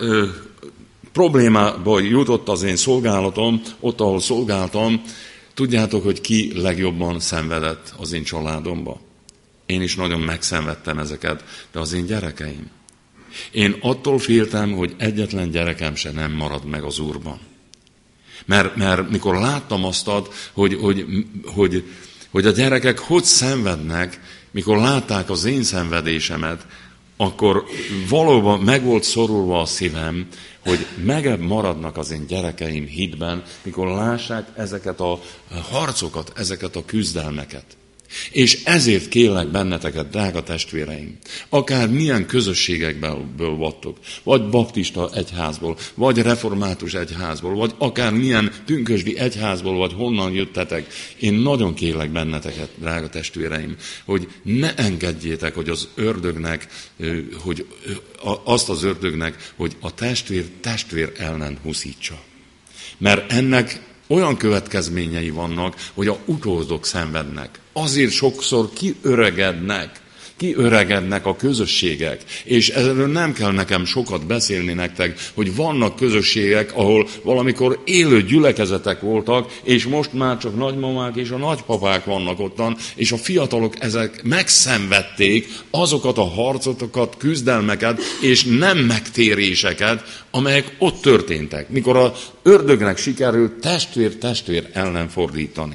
E: problémába jutott az én szolgálatom, ott, ahol szolgáltam, tudjátok, hogy ki legjobban szenvedett az én családomba. Én is nagyon megszenvedtem ezeket, de az én gyerekeim. Én attól féltem, hogy egyetlen gyerekem se nem marad meg az Úrban. Mert, mert mikor láttam azt, hogy, hogy, hogy, hogy a gyerekek hogy szenvednek, mikor látták az én szenvedésemet, akkor valóban meg volt szorulva a szívem, hogy megmaradnak az én gyerekeim hitben, mikor lássák ezeket a harcokat, ezeket a küzdelmeket. És ezért kérlek benneteket, drága testvéreim, akár milyen közösségekből vagytok, vagy baptista egyházból, vagy református egyházból, vagy akár milyen pünkösdi egyházból, vagy honnan jöttetek, én nagyon kérlek benneteket, drága testvéreim, hogy ne engedjétek, hogy az ördögnek, hogy azt az ördögnek, hogy a testvér testvér ellen húszítsa. Mert ennek olyan következményei vannak, hogy a utódok szenvednek. Azért sokszor kiöregednek, kiöregednek a közösségek. És erről nem kell nekem sokat beszélni nektek, hogy vannak közösségek, ahol valamikor élő gyülekezetek voltak, és most már csak nagymamák és a nagypapák vannak ottan, és a fiatalok ezek megszenvedték azokat a harcotokat, küzdelmeket, és nem megtéréseket, amelyek ott történtek, mikor az ördögnek sikerült testvér-testvér ellen fordítani.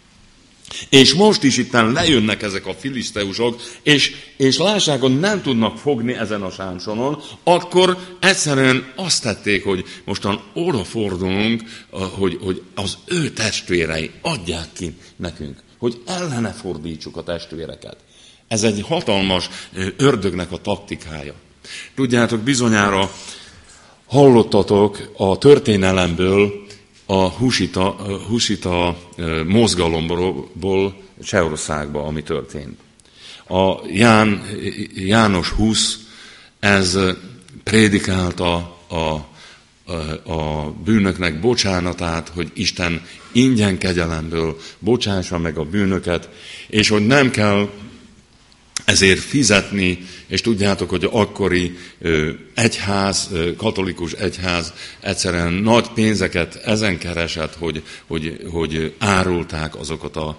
E: És most is itten lejönnek ezek a filiszteusok, és, és lássák, hogy nem tudnak fogni ezen a Sámsonon, akkor egyszerűen azt tették, hogy mostan odafordulunk, hogy, hogy az ő testvérei adják ki nekünk, hogy ellene fordítsuk a testvéreket. Ez egy hatalmas ördögnek a taktikája. Tudjátok, bizonyára hallottatok a történelemből, a husita, husita mozgalomból Csehországban, ami történt. A Ján, János Husz, ez prédikálta a, a, a bűnöknek bocsánatát, hogy Isten ingyen kegyelemből bocsássa meg a bűnöket, és hogy nem kell ezért fizetni, és tudjátok, hogy akkori egyház, katolikus egyház egyszerűen nagy pénzeket ezen keresett, hogy, hogy, hogy árulták azokat a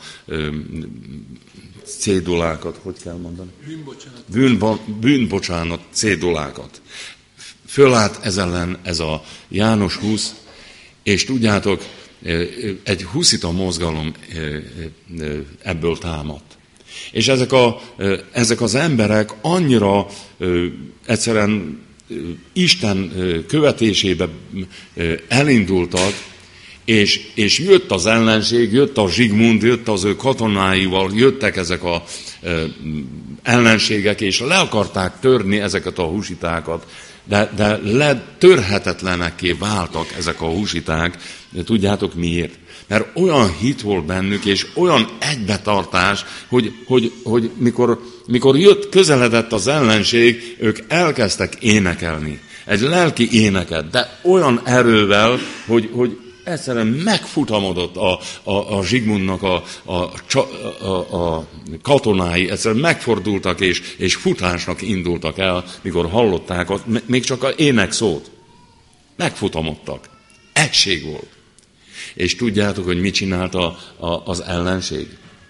E: cédulákat, hogy kell mondani? Bűnbocsánat. Bűnba, bűnbocsánat cédulákat. Fölállt ez ellen ez a János Husz, és tudjátok, egy huszita mozgalom ebből támadt. És ezek, a, ezek az emberek annyira ö, egyszerűen ö, Isten ö, követésébe ö, elindultak, És, és jött az ellenség, jött a Zsigmond, jött az ő katonáival, jöttek ezek az ellenségek, és le akarták törni ezeket a húsitákat, de, de letörhetetlenekké váltak ezek a húsiták. De tudjátok miért? Mert olyan hit volt bennük, és olyan egybetartás, hogy, hogy, hogy mikor, mikor jött, közeledett az ellenség, ők elkezdtek énekelni. Egy lelki éneket, de olyan erővel, hogy, hogy egyszerűen megfutamodott a, a, a Zsigmondnak a, a, a, a katonái, egyszerűen megfordultak és, és futásnak indultak el, mikor hallották a, még csak az ének szót. Megfutamodtak. Egység volt. És tudjátok, hogy mit csinált a, a, az ellenség?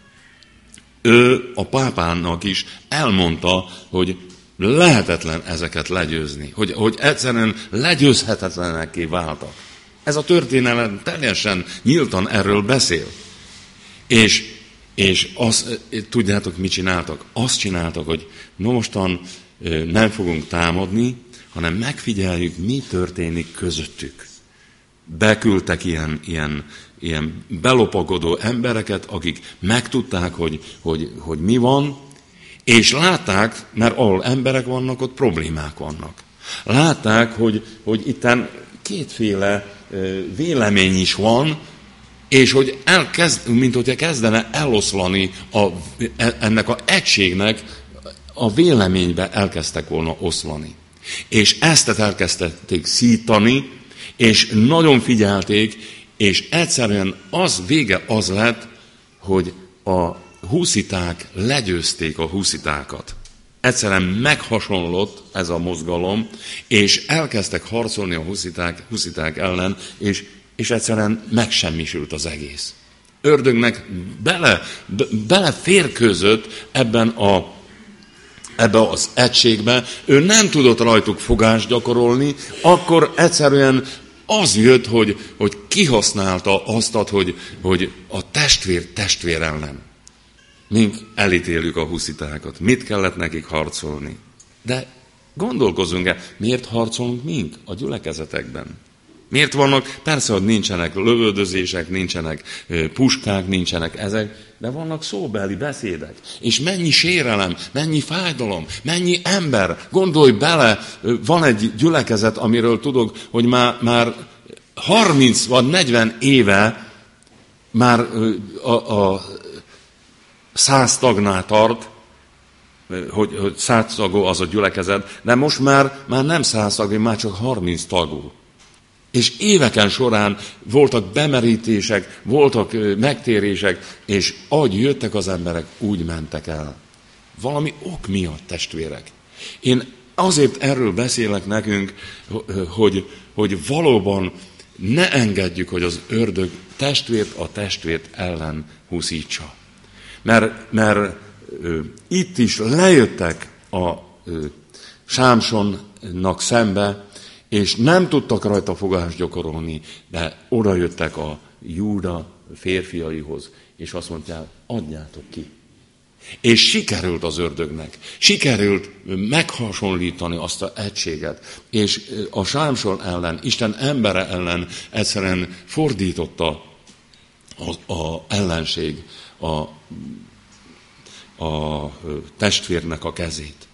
E: Ő a pápának is elmondta, hogy lehetetlen ezeket legyőzni. Hogy, hogy egyszerűen legyőzhetetlenekké váltak. Ez a történelem teljesen nyíltan erről beszél. És, és azt, tudjátok, mit csináltak? Azt csináltak, hogy no mostan nem fogunk támadni, hanem megfigyeljük, mi történik közöttük. Beküldtek ilyen, ilyen, ilyen belopagodó embereket, akik megtudták, hogy, hogy, hogy mi van, és látták, mert ahol emberek vannak, ott problémák vannak. Látták, hogy, hogy itten kétféle vélemény is van, és hogy elkezd, mint hogyha kezdene eloszlani a, ennek az egységnek a véleménybe elkezdtek volna oszlani. És ezt elkezdték szítani, és nagyon figyelték, és egyszerűen az vége az lett, hogy a husziták legyőzték a huszitákat. Egyszerűen meghasonlott ez a mozgalom, és elkezdtek harcolni a husziták, husziták ellen, és, és egyszerűen megsemmisült az egész. Ördögnek bele, be, beleférkőzött ebben a, ebbe az egységbe, ő nem tudott rajtuk fogást gyakorolni, akkor egyszerűen az jött, hogy, hogy kihasználta azt, hogy, hogy a testvér testvér ellen. Mink elítéljük a huszitákat. Mit kellett nekik harcolni? De gondolkozzunk-e, miért harcolunk mink a gyülekezetekben? Miért vannak, persze, hogy nincsenek lövöldözések, nincsenek puskák, nincsenek ezek, de vannak szóbeli beszédek. És mennyi sérelem, mennyi fájdalom, mennyi ember. Gondolj bele, van egy gyülekezet, amiről tudok, hogy már, már harminc vagy negyven éve már a, a száz tagnál tart, hogy, hogy száz tagú az a gyülekezet, de most már, már nem száz tagú, már csak harminc tagú. És éveken során voltak bemerítések, voltak megtérések, és ahogy jöttek az emberek, úgy mentek el. Valami ok miatt, testvérek. Én azért erről beszélek nekünk, hogy, hogy valóban ne engedjük, hogy az ördög testvért a testvért ellen húszítsa. Mert, mert ö, itt is lejöttek a ö, Sámsonnak szembe, és nem tudtak rajta fogást gyakorolni, de oda jöttek a Júda férfiaihoz, és azt mondták, adjátok ki. És sikerült az ördögnek, sikerült meghasonlítani azt az egységet, és a Sámson ellen, Isten embere ellen egyszerűen fordította a, a ellenség a, a testvérnek a kezét.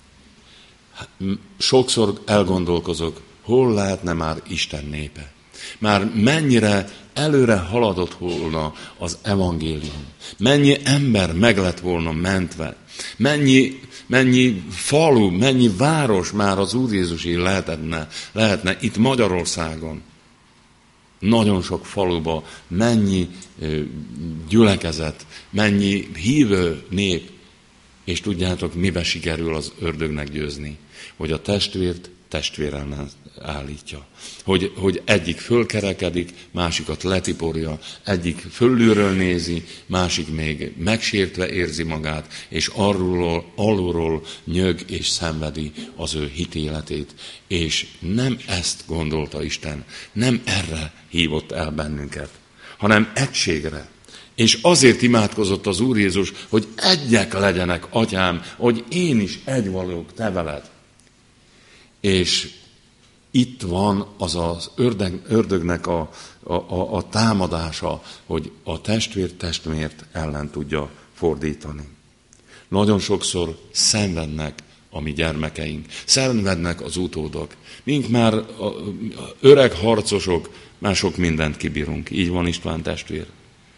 E: Sokszor elgondolkozok, hol lehetne már Isten népe. Már mennyire előre haladott volna az evangélium. Mennyi ember meg lett volna mentve. Mennyi, mennyi falu, mennyi város már az Úr Jézusé lehetne, lehetne itt Magyarországon. Nagyon sok faluba mennyi gyülekezet, mennyi hívő nép. És tudjátok, mibe sikerül az ördögnek győzni? Hogy a testvért testvéremmel állítja. Hogy, hogy egyik fölkerekedik, másikat letiporja, egyik fölülről nézi, másik még megsértve érzi magát, és arról, alulról nyög és szenvedi az ő hitéletét. És nem ezt gondolta Isten, nem erre hívott el bennünket, hanem egységre. És azért imádkozott az Úr Jézus, hogy egyek legyenek, atyám, hogy én is egy vagyok te veled. És itt van az az ördög, ördögnek a, a, a, a támadása, hogy a testvér testvért ellen tudja fordítani. Nagyon sokszor szenvednek a mi gyermekeink, szenvednek az utódok. Mink már a, a öreg harcosok, már sok mindent kibírunk. Így van, István testvér?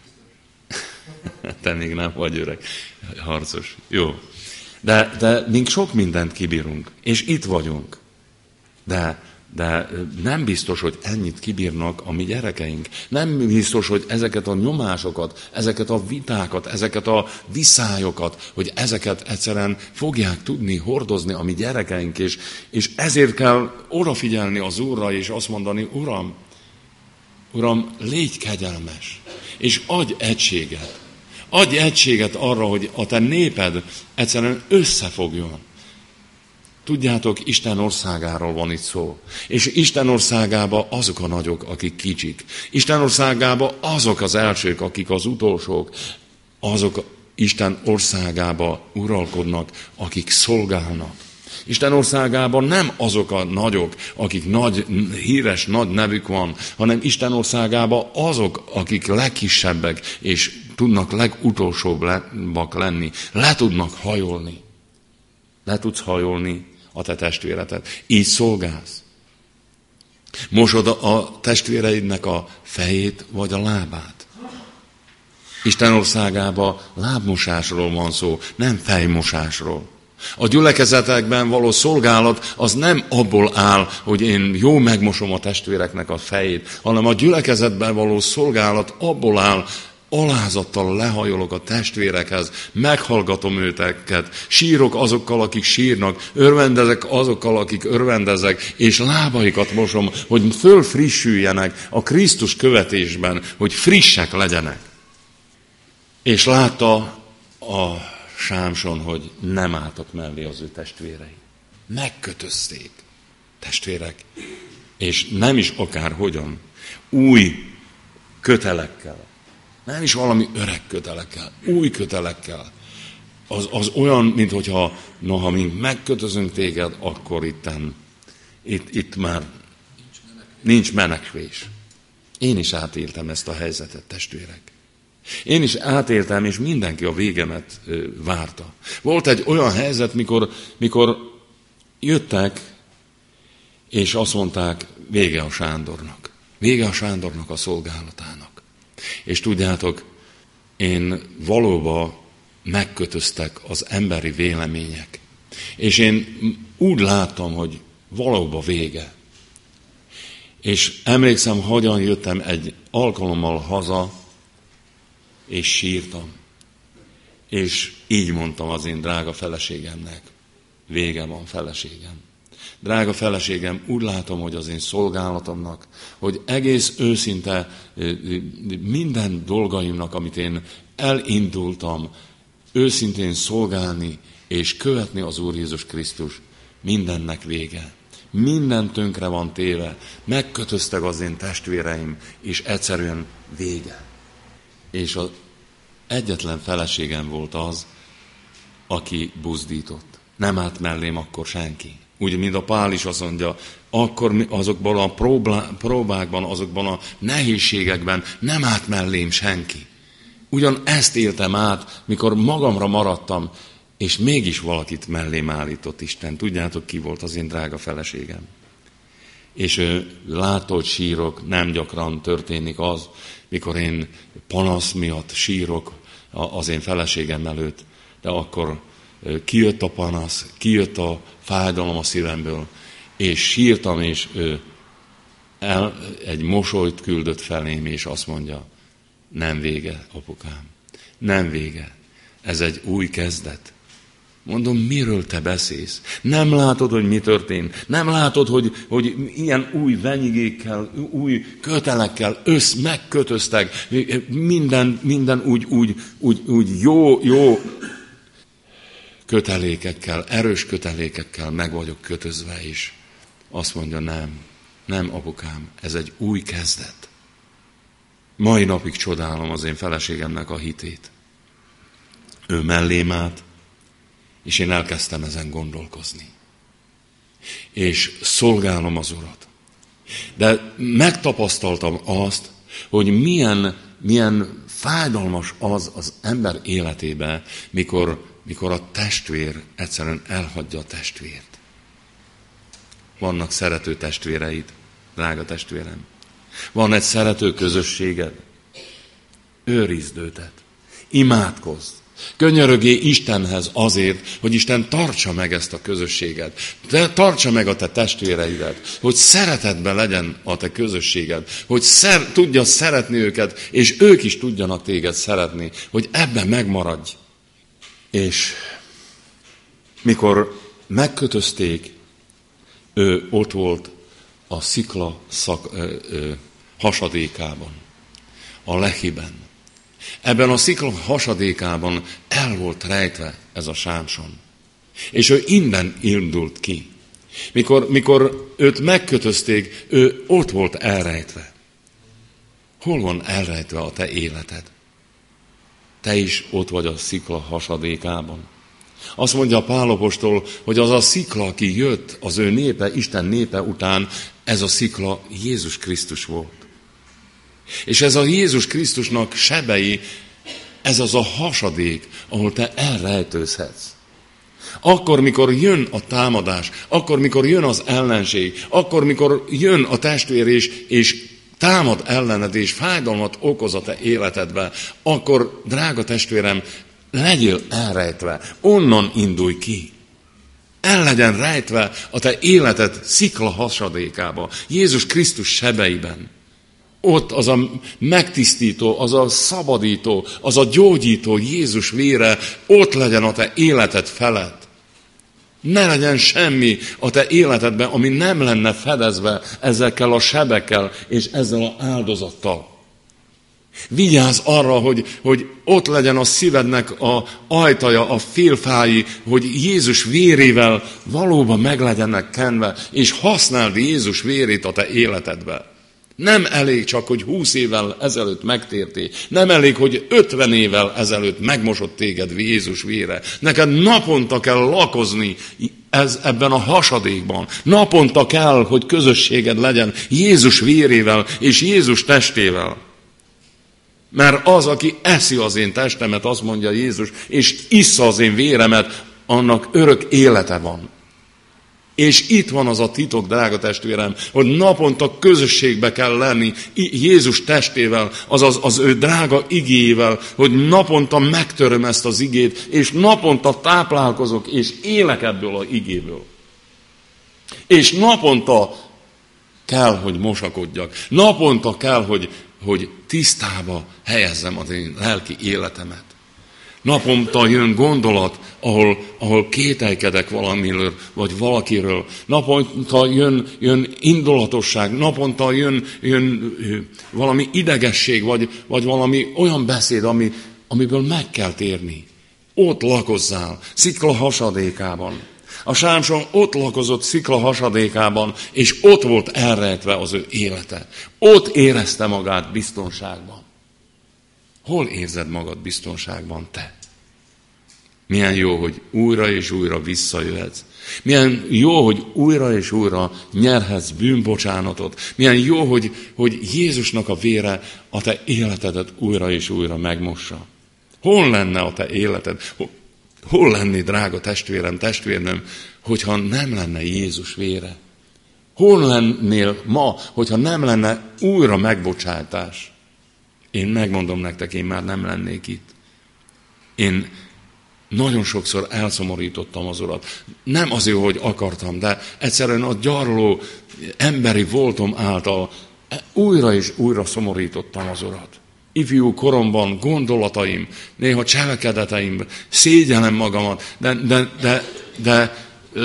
E: Te még nem vagy öreg harcos. Jó. De, de mink sok mindent kibírunk, és itt vagyunk. De, de nem biztos, hogy ennyit kibírnak a mi gyerekeink. Nem biztos, hogy ezeket a nyomásokat, ezeket a vitákat, ezeket a viszályokat, hogy ezeket egyszerűen fogják tudni hordozni a mi gyerekeink, és, és ezért kell odafigyelni az Úrra, és azt mondani, Uram, Uram, légy kegyelmes, és adj egységet. Adj egységet arra, hogy a te néped egyszerűen összefogjon. Tudjátok, Isten országáról van itt szó. És Isten országában azok a nagyok, akik kicsik. Isten országában azok az elsők, akik az utolsók. Azok Isten országában uralkodnak, akik szolgálnak. Isten országában nem azok a nagyok, akik nagy, híres nagy nevük van, hanem Isten országában azok, akik legkisebbek, és tudnak legutolsóbbak lenni. Le tudnak hajolni. Le tudsz hajolni a te testvéredet. Így szolgálsz. Mosod a testvéreidnek a fejét vagy a lábát. Isten országában lábmosásról van szó, nem fejmosásról. A gyülekezetekben való szolgálat az nem abból áll, hogy én jó megmosom a testvéreknek a fejét, hanem a gyülekezetben való szolgálat abból áll, alázattal lehajolok a testvérekhez, meghallgatom őteket, sírok azokkal, akik sírnak, örvendezek azokkal, akik örvendezek, és lábaikat mosom, hogy fölfrissüljenek a Krisztus követésben, hogy frissek legyenek. És látta a Sámson, hogy nem álltak mellé az ő testvérei. Megkötözték, testvérek, és nem is akárhogyan, új kötelekkel. Nem is valami öreg kötelekkel, új kötelekkel. Az, az olyan, mint hogyha, noha mi megkötözünk téged, akkor itten, itt, itt már nincs menekvés. Én is átéltem ezt a helyzetet, testvérek. Én is átéltem, és mindenki a végemet várta. Volt egy olyan helyzet, mikor, mikor jöttek, és azt mondták, vége a Sándornak. Vége a Sándornak a szolgálatának. És tudjátok, én valóban megkötöztek az emberi vélemények. És én úgy láttam, hogy valóban vége. És emlékszem, hogyan jöttem egy alkalommal haza, és sírtam. És így mondtam az én drága feleségemnek, vége van, feleségem. Drága feleségem, úgy látom, hogy az én szolgálatomnak, hogy egész őszinte minden dolgaimnak, amit én elindultam, őszintén szolgálni és követni az Úr Jézus Krisztus, mindennek vége. Minden tönkre van téve, megkötöztek az én testvéreim, és egyszerűen vége. És az egyetlen feleségem volt az, aki buzdított. Nem állt mellém akkor senki. Úgy, mint a Pál is azt mondja, akkor azokban a próbákban, azokban a nehézségekben nem állt mellém senki. Ugyan ezt éltem át, mikor magamra maradtam, és mégis valakit mellém állított Isten. Tudjátok, ki volt az én drága feleségem? És ő látta, hogy sírok, nem gyakran történik az, mikor én panasz miatt sírok az én feleségem előtt, de akkor kijött a panasz, kijött a fájdalom a szívemből, és sírtam, és ő el, egy mosolyt küldött felém, és azt mondja, nem vége, apukám, nem vége, ez egy új kezdet. Mondom, miről te beszélsz? Nem látod, hogy mi történt? Nem látod, hogy, hogy ilyen új venyigékkel, új kötelekkel össz megkötöztek, minden, minden úgy, úgy, úgy, úgy jó, jó kötelékekkel, erős kötelékekkel meg vagyok kötözve is. Azt mondja, nem, nem apukám, ez egy új kezdet. Mai napig csodálom az én feleségemnek a hitét. Ő mellém állt, és én elkezdtem ezen gondolkozni. És szolgálom az Urat. De megtapasztaltam azt, hogy milyen, milyen fájdalmas az az ember életébe, mikor, mikor a testvér egyszerűen elhagyja a testvért. Vannak szerető testvéreid, drága testvérem. Van egy szerető közösséged. Őrizd őket. Imádkozz. Könyörögé Istenhez azért, hogy Isten tartsa meg ezt a közösséget. De tartsa meg a te testvéreidet, hogy szeretetben legyen a te közösséged, hogy szer, tudja szeretni őket, és ők is tudjanak téged szeretni, hogy ebben megmaradj. És mikor megkötözték, ő ott volt a szikla szak, ö, ö, hasadékában, a Lehiben. Ebben a szikla hasadékában el volt rejtve ez a Sámson. És ő innen indult ki. Mikor, mikor őt megkötözték, ő ott volt elrejtve. Hol van elrejtve a te életed? Te is ott vagy a szikla hasadékában. Azt mondja Pál apostol, hogy az a szikla, aki jött, az ő népe, Isten népe után, ez a szikla Jézus Krisztus volt. És ez a Jézus Krisztusnak sebei, ez az a hasadék, ahol te elrejtőzhetsz. Akkor, mikor jön a támadás, akkor, mikor jön az ellenség, akkor, mikor jön a testvér és, és támad ellened és fájdalmat okoz a te életedbe, akkor, drága testvérem, legyél elrejtve, onnan indulj ki. El legyen rejtve a te életed szikla hasadékába, Jézus Krisztus sebeiben. Ott az a megtisztító, az a szabadító, az a gyógyító Jézus vére, ott legyen a te életed felett. Ne legyen semmi a te életedben, ami nem lenne fedezve ezekkel a sebekkel és ezzel az áldozattal. Vigyázz arra, hogy, hogy ott legyen a szívednek a ajtaja, a félfái, hogy Jézus vérével valóban meg legyenek kenve, és használd Jézus vérét a te életedbe. Nem elég csak, hogy húsz évvel ezelőtt megtértél. Nem elég, hogy ötven évvel ezelőtt megmosott téged Jézus vére. Neked naponta kell lakozni ez, ebben a hasadékban. Naponta kell, hogy közösséged legyen Jézus vérével és Jézus testével. Mert az, aki eszi az én testemet, azt mondja Jézus, és issza az én véremet, annak örök élete van. És itt van az a titok, drága testvérem, hogy naponta közösségbe kell lenni Jézus testével, azaz az ő drága igéjével, hogy naponta megtöröm ezt az igét, és naponta táplálkozok, és élek ebből az igéből. És naponta kell, hogy mosakodjak. Naponta kell, hogy, hogy tisztába helyezzem az én lelki életemet. Naponta jön gondolat, ahol, ahol kételkedek valamiről, vagy valakiről. Naponta jön, jön indulatosság, naponta jön, jön valami idegesség, vagy, vagy valami olyan beszéd, ami, amiből meg kell térni. Ott lakozzál, szikla hasadékában. A Sámson ott lakozott szikla hasadékában, és ott volt elrejtve az ő élete. Ott érezte magát biztonságban. Hol érzed magad biztonságban te? Milyen jó, hogy újra és újra visszajöhetsz. Milyen jó, hogy újra és újra nyerhetsz bűnbocsánatot. Milyen jó, hogy, hogy Jézusnak a vére a te életedet újra és újra megmossa. Hol lenne a te életed? Hol lenni, drága testvérem, testvérnőm, hogyha nem lenne Jézus vére? Hol lennél ma, hogyha nem lenne újra megbocsátás? Én megmondom nektek, én már nem lennék itt. Én nagyon sokszor elszomorítottam az Urat. Nem azért, hogy akartam, de egyszerűen a gyarló emberi voltom által újra és újra szomorítottam az Urat. Ifjú koromban gondolataim, néha cselekedeteim, szégyellem magamat, de, de, de, de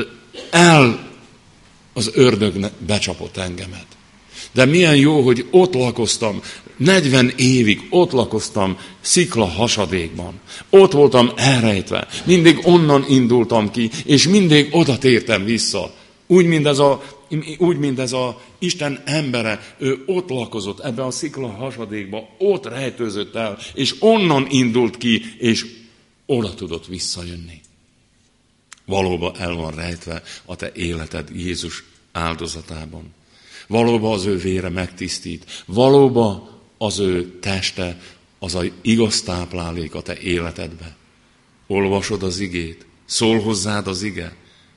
E: el az ördög becsapott engemet. De milyen jó, hogy ott lakoztam, negyven évig ott lakoztam szikla hasadékban. Ott voltam elrejtve, mindig onnan indultam ki, és mindig oda tértem vissza. Úgy, mint ez a, úgy, mint ez a Isten embere, ő ott lakozott ebben a szikla hasadékban, ott rejtőzött el, és onnan indult ki, és oda tudott visszajönni. Valóban el van rejtve a te életed Jézus áldozatában. Valóban az ő vére megtisztít. Valóban az ő teste, az a igaz táplálék a te életedbe. Olvasod az igét, szól hozzád az ige,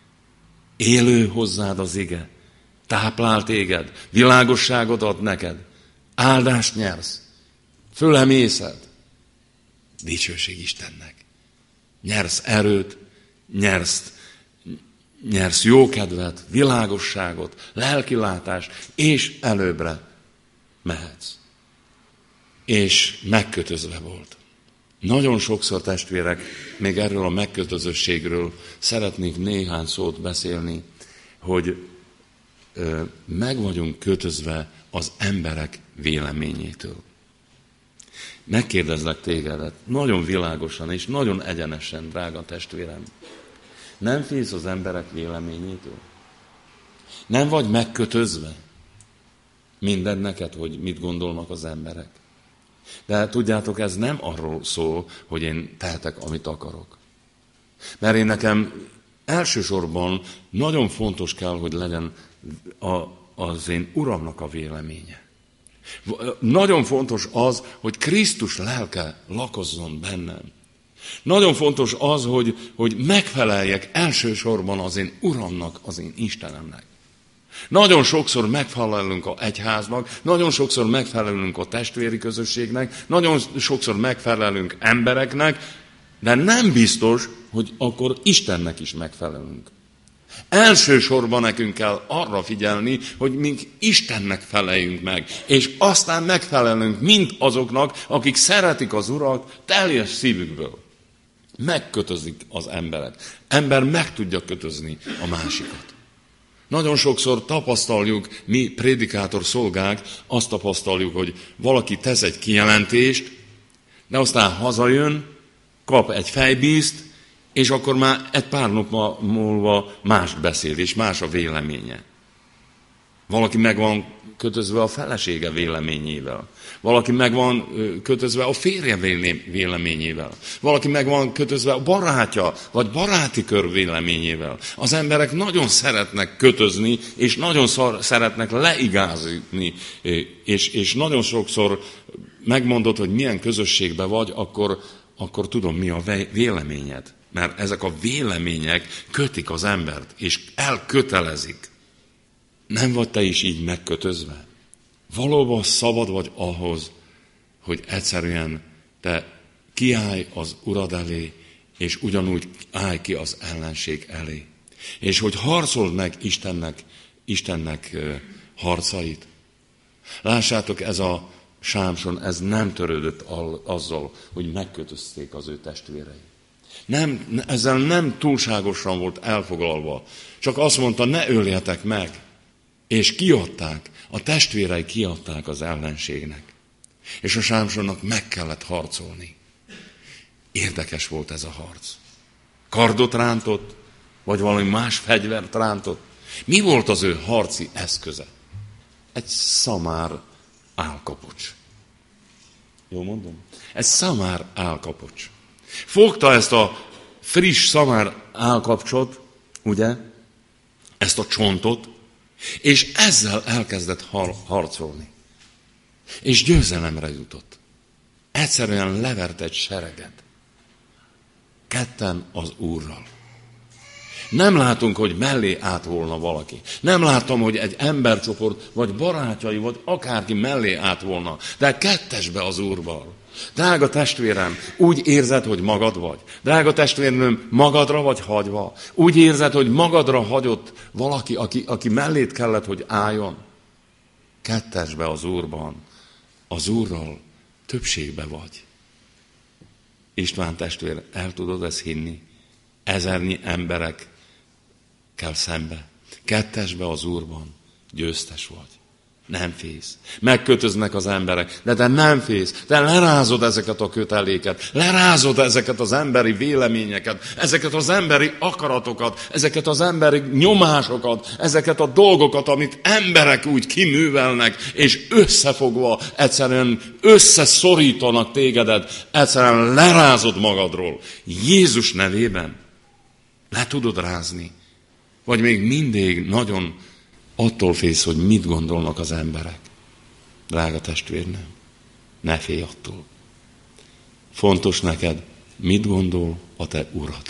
E: élő hozzád az ige, táplál téged, világosságot ad neked, áldást nyersz, fölemészed. Dicsőség Istennek. Nyersz erőt, nyersz, nyersz jókedvet, világosságot, lelkilátást, és előbbre mehetsz. És megkötözve volt. Nagyon sokszor, testvérek, még erről a megkötözösségről szeretnék néhány szót beszélni, hogy ö, meg vagyunk kötözve az emberek véleményétől. Megkérdezlek tégedet, nagyon világosan és nagyon egyenesen, drága testvérem. Nem félsz az emberek véleményétől? Nem vagy megkötözve minden neked, hogy mit gondolnak az emberek? De tudjátok, ez nem arról szól, hogy én tehetek, amit akarok. Mert én nekem elsősorban nagyon fontos kell, hogy legyen a, az én Uramnak a véleménye. Nagyon fontos az, hogy Krisztus lelke lakozzon bennem. Nagyon fontos az, hogy, hogy megfeleljek elsősorban az én Uramnak, az én Istenemnek. Nagyon sokszor megfelelünk a egyháznak, nagyon sokszor megfelelünk a testvéri közösségnek, nagyon sokszor megfelelünk embereknek, de nem biztos, hogy akkor Istennek is megfelelünk. Elsősorban nekünk kell arra figyelni, hogy mink Istennek feleljünk meg, és aztán megfelelünk mind azoknak, akik szeretik az Urat teljes szívükből. Megkötözik az emberek. Ember meg tudja kötözni a másikat. Nagyon sokszor tapasztaljuk, mi prédikátor szolgák, azt tapasztaljuk, hogy valaki tesz egy kijelentést, de aztán hazajön, kap egy fejbízt, és akkor már egy pár nap múlva mást beszél, és más a véleménye. Valaki meg van kötözve a felesége véleményével. Valaki meg van kötözve a férje véleményével. Valaki meg van kötözve a barátja, vagy baráti kör véleményével. Az emberek nagyon szeretnek kötözni, és nagyon szeretnek leigázni, és, és nagyon sokszor megmondod, hogy milyen közösségben vagy, akkor, akkor tudom, mi a véleményed. Mert ezek a vélemények kötik az embert, és elkötelezik. Nem vagy te is így megkötözve? Valóban szabad vagy ahhoz, hogy egyszerűen te kiállj az Urad elé, és ugyanúgy állj ki az ellenség elé. És hogy harcold meg Istennek, Istennek harcait. Lássátok, ez a Sámson, ez nem törődött azzal, hogy megkötözték az ő testvérei. Nem, ezzel nem túlságosan volt elfoglalva. Csak azt mondta, ne öljetek meg. És kiadták, a testvérei kiadták az ellenségnek. És a Sámsonnak meg kellett harcolni. Érdekes volt ez a harc. Kardot rántott, vagy valami más fegyvert rántott. Mi volt az ő harci eszköze? Egy szamár álkapocs. Jól mondom? Egy szamár álkapocs. Fogta ezt a friss szamár állkapcsot, ugye, ezt a csontot, és ezzel elkezdett har- harcolni. És győzelemre jutott. Egyszerűen levert egy sereget. Ketten az Úrral. Nem látunk, hogy mellé állt volna valaki. Nem láttam, hogy egy embercsoport, vagy barátjai, vagy akárki mellé állt volna. De kettesbe az Úrral. Drága testvérem, úgy érzed, hogy magad vagy. Drága testvérnőm, magadra vagy hagyva. Úgy érzed, hogy magadra hagyott valaki, aki, aki mellét kellett, hogy álljon. Kettesbe az Úrban. Az Úrral többségbe vagy. István testvér, el tudod ezt hinni? Ezernyi emberek kell szembe. Kettesbe az Úrban győztes vagy. Nem félsz. Megkötöznek az emberek, de te nem félsz. Te lerázod ezeket a köteléket, lerázod ezeket az emberi véleményeket, ezeket az emberi akaratokat, ezeket az emberi nyomásokat, ezeket a dolgokat, amit emberek úgy kiművelnek, és összefogva egyszerűen összeszorítanak tégedet, egyszerűen lerázod magadról. Jézus nevében le tudod rázni. Vagy még mindig nagyon attól félsz, hogy mit gondolnak az emberek. Drága testvérnőm, Ne félj attól. Fontos neked, mit gondol a te Urad,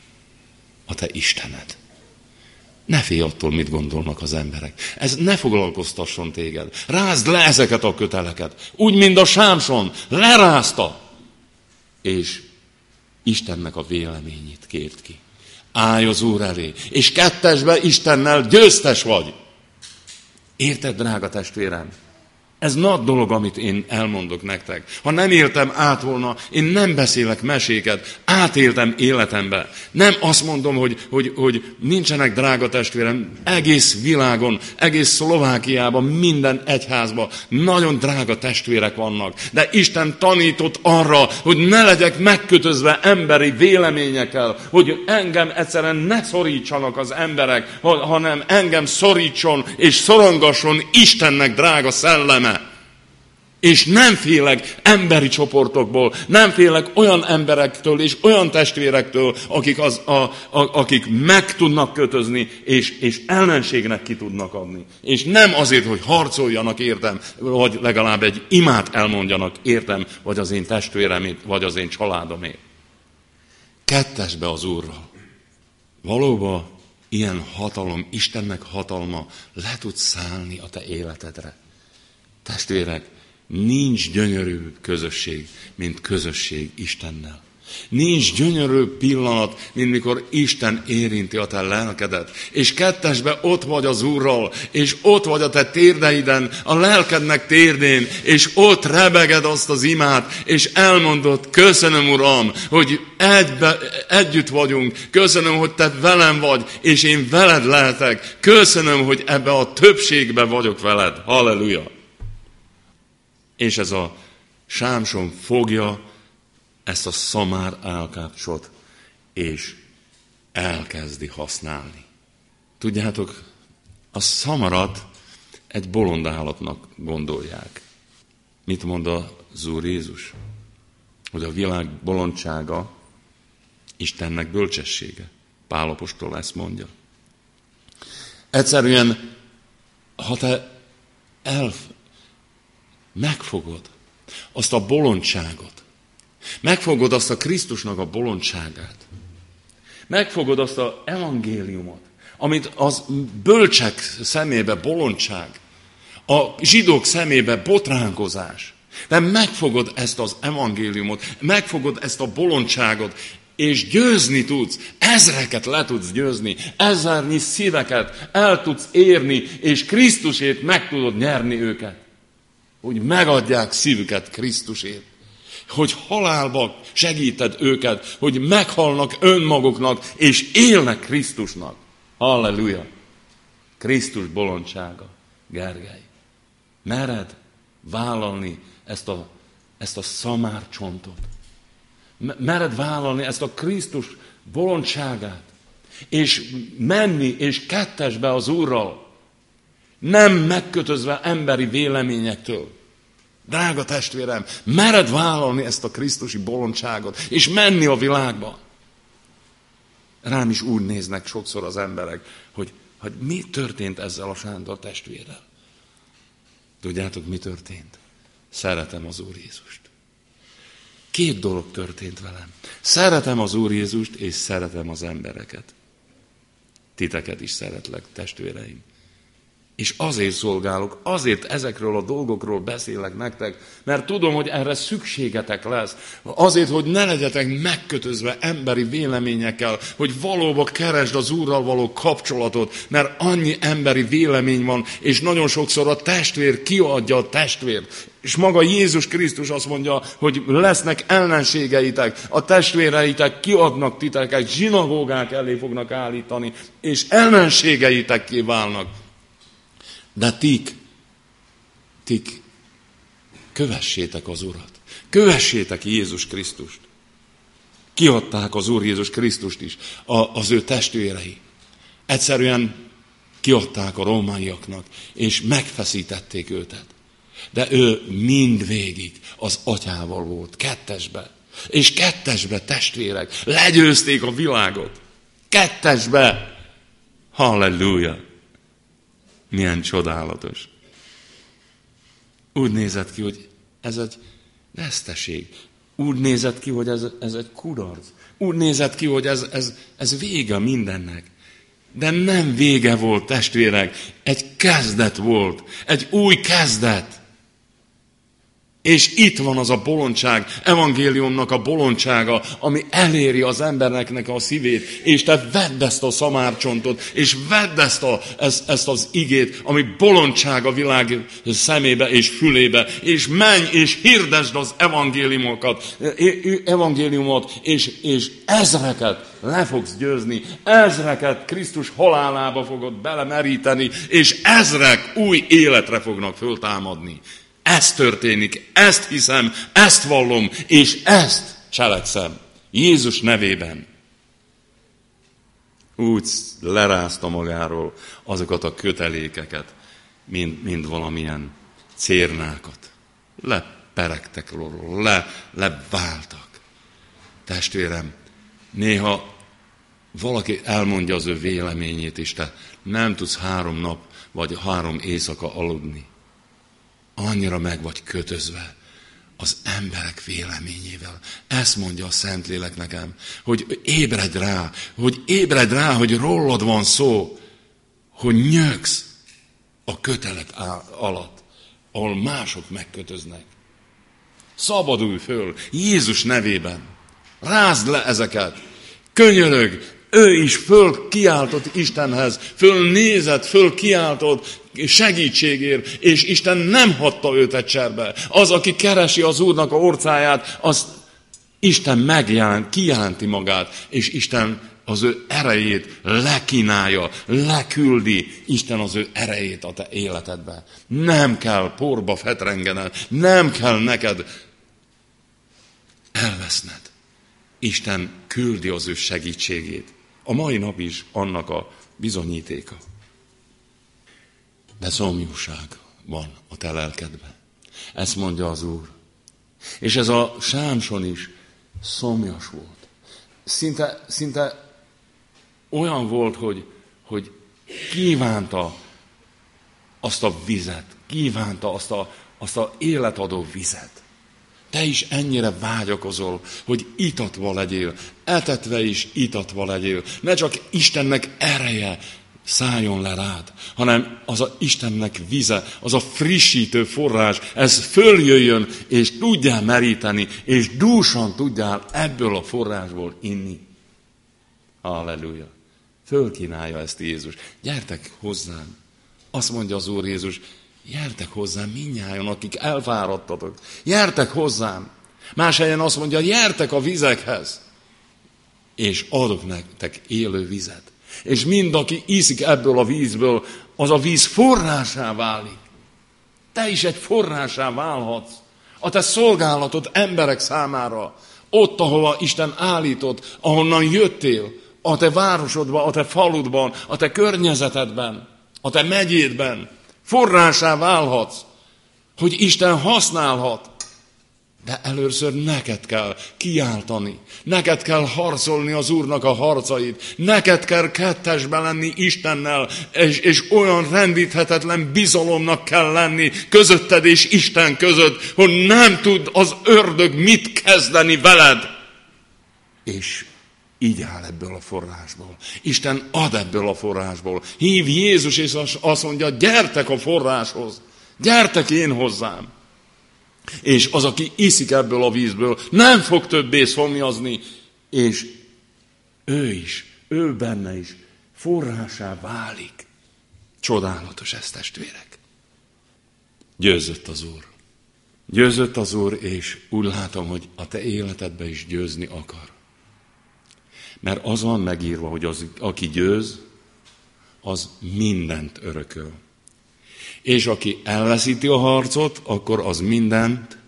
E: a te Istened. Ne félj attól, mit gondolnak az emberek. Ez ne foglalkoztasson téged. Rázd le ezeket a köteleket. Úgy, mint a Sámson. Lerázta. És Istennek a véleményét kért ki. Állj az Úr elé. És kettesbe Istennel győztes vagy. Érted, drága testvérem? Ez nagy dolog, amit én elmondok nektek. Ha nem éltem át volna, én nem beszélek meséket, átéltem életembe. Nem azt mondom, hogy, hogy, hogy nincsenek, drága testvérem, egész világon, egész Szlovákiában, minden egyházban nagyon drága testvérek vannak. De Isten tanított arra, hogy ne legyek megkötözve emberi véleményekkel, hogy engem egyszerűen ne szorítsanak az emberek, hanem engem szorítson és szorongasson Istennek drága szelleme. És nem félek emberi csoportokból, nem félek olyan emberektől és olyan testvérektől, akik, az, a, a, akik meg tudnak kötözni, és, és ellenségnek ki tudnak adni. És nem azért, hogy harcoljanak értem, vagy legalább egy imát elmondjanak értem, vagy az én testvéremét, vagy az én családomét. Kettesbe az Úrral. Valóban ilyen hatalom, Istennek hatalma le tud szállni a te életedre. Testvérek, nincs gyönyörűbb közösség, mint közösség Istennel. Nincs gyönyörűbb pillanat, mint mikor Isten érinti a te lelkedet. És kettesbe ott vagy az Úrral, és ott vagy a te térdeiden, a lelkednek térdén, és ott rebeged azt az imát, és elmondod, köszönöm, Uram, hogy egybe, együtt vagyunk, köszönöm, hogy te velem vagy, és én veled lehetek, köszönöm, hogy ebbe a többségbe vagyok veled. Halleluja! És ez a Sámson fogja ezt a szamár állkápcsot, és elkezdi használni. Tudjátok, a szamarat egy bolond állatnak gondolják. Mit mond az Úr Jézus? Hogy a világ bolondsága Istennek bölcsessége. Pál apostol ezt mondja. Egyszerűen, ha te el megfogod azt a bolondságot, megfogod azt a Krisztusnak a bolondságát, megfogod azt az evangéliumot, amit az bölcsek szemébe bolondság, a zsidók szemébe botránkozás, de megfogod ezt az evangéliumot, megfogod ezt a bolondságot, és győzni tudsz, ezreket le tudsz győzni, ezernyi szíveket el tudsz érni, és Krisztusért meg tudod nyerni őket. Hogy megadják szívüket Krisztusért. Hogy halálba segíted őket, hogy meghalnak önmaguknak, és élnek Krisztusnak. Halleluja! Krisztus bolondsága. Gergely, mered vállalni ezt a, ezt a szamárcsontot? Mered vállalni ezt a Krisztus bolondságát? És menni, és kettesbe az Úrral? Nem megkötözve emberi véleményektől. Drága testvérem, mered vállalni ezt a krisztusi bolondságot, és menni a világba. Rám is úgy néznek sokszor az emberek, hogy, hogy mi történt ezzel a Sándor testvérrel. Tudjátok, mi történt? Szeretem az Úr Jézust. Két dolog történt velem. Szeretem az Úr Jézust, és szeretem az embereket. Titeket is szeretlek, testvéreim. És azért szolgálok, azért ezekről a dolgokról beszélek nektek, mert tudom, hogy erre szükségetek lesz. Azért, hogy ne legyetek megkötözve emberi véleményekkel, hogy valóban keresd az Úrral való kapcsolatot, mert annyi emberi vélemény van, és nagyon sokszor a testvér kiadja a testvért. És maga Jézus Krisztus azt mondja, hogy lesznek ellenségeitek, a testvéreitek kiadnak titeket, zsinagógák elé fognak állítani, és ellenségeitekké válnak. De tik, tik, kövessétek az Urat. Kövessétek Jézus Krisztust. Kiadták az Úr Jézus Krisztust is, az ő testvérei. Egyszerűen kiadták a rómaiaknak, és megfeszítették őket. De ő mindvégig az atyával volt, kettesbe. És kettesbe, testvérek, legyőzték a világot. Kettesbe. Halleluja. Milyen csodálatos. Úgy nézett ki, hogy ez egy Veszteség. Úgy nézett ki, hogy ez, ez egy kudarc. Úgy nézett ki, hogy ez, ez, ez vége mindennek. De nem vége volt, testvérek. Egy kezdet volt. Egy új kezdet. És itt van az a bolondság, evangéliumnak a bolondsága, ami eléri az embereknek a szívét, és te vedd ezt a szamárcsontot, és vedd ezt, a, ezt, ezt az igét, ami bolondság a világ szemébe és fülébe, és menj és hirdesd az evangéliumokat, evangéliumot, és, és ezreket le fogsz győzni, ezreket Krisztus halálába fogod belemeríteni, és ezrek új életre fognak föltámadni. Ez történik, ezt hiszem, ezt vallom, és ezt cselekszem. Jézus nevében. Úgy lerázta magáról azokat a kötelékeket, mint, mint valamilyen cérnákat. Leperegtek róla, le, leváltak. Testvérem, néha valaki elmondja az ő véleményét, és te nem tudsz három nap vagy három éjszaka aludni. Annyira meg vagy kötözve az emberek véleményével. Ezt mondja a Szentlélek nekem, hogy ébredj rá, hogy ébredj rá, hogy rólad van szó, hogy nyögsz a kötelet alatt, ahol mások megkötöznek. Szabadulj föl Jézus nevében. Rázd le ezeket. Könyörög. Ő is föl kiáltott Istenhez, fölnézett, föl kiáltott segítségért, és Isten nem hagyta őt egy cserbe. Az, aki keresi az Úrnak a orcáját, az Isten megjelent, kijelenti magát, és Isten az ő erejét lekínálja, leküldi Isten az ő erejét a te életedbe. Nem kell porba fetrengened, nem kell neked elveszned. Isten küldi az ő segítségét. A mai nap is annak a bizonyítéka. De szomjúság van a te lelkedben. Ezt mondja az Úr. És ez a Sámson is szomjas volt. Szinte, szinte olyan volt, hogy, hogy kívánta azt a vizet, kívánta azt a, azt a életadó vizet. Te is ennyire vágyakozol, hogy itatva legyél, etetve is itatva legyél. Ne csak Istennek ereje szálljon le rád, hanem az a Istennek vize, az a frissítő forrás, ez följöjjön, és tudjál meríteni, és dúsan tudjál ebből a forrásból inni. Halleluja! Fölkínálja ezt Jézus. Gyertek hozzám! Azt mondja az Úr Jézus, gyertek hozzám mindnyájan, akik elfáradtatok. Gyertek hozzám. Más helyen azt mondja, gyertek a vizekhez. És adok nektek élő vizet. És mind, aki iszik ebből a vízből, az a víz forrásá válik. Te is egy forrásá válhatsz. A te szolgálatod emberek számára. Ott, ahova Isten állított, ahonnan jöttél. A te városodban, a te faludban, a te környezetedben, a te megyédben. Forrásá válhatsz, hogy Isten használhat. De először neked kell kiáltani, neked kell harcolni az Úrnak a harcait, neked kell kettesbe lenni Istennel, és, és olyan rendíthetetlen bizalomnak kell lenni közötted és Isten között, hogy nem tud az ördög mit kezdeni veled. És így áll ebből a forrásból. Isten ad ebből a forrásból. Hív Jézus, és azt mondja, gyertek a forráshoz. Gyertek én hozzám. És az, aki iszik ebből a vízből, nem fog többé szomjazni. És ő is, ő benne is forrásá válik. Csodálatos ez, testvérek. Győzött az Úr. Győzött az Úr, és úgy látom, hogy a te életedbe is győzni akar. Mert az van megírva, hogy az, aki győz, az mindent örököl. És aki elveszíti a harcot, akkor az mindent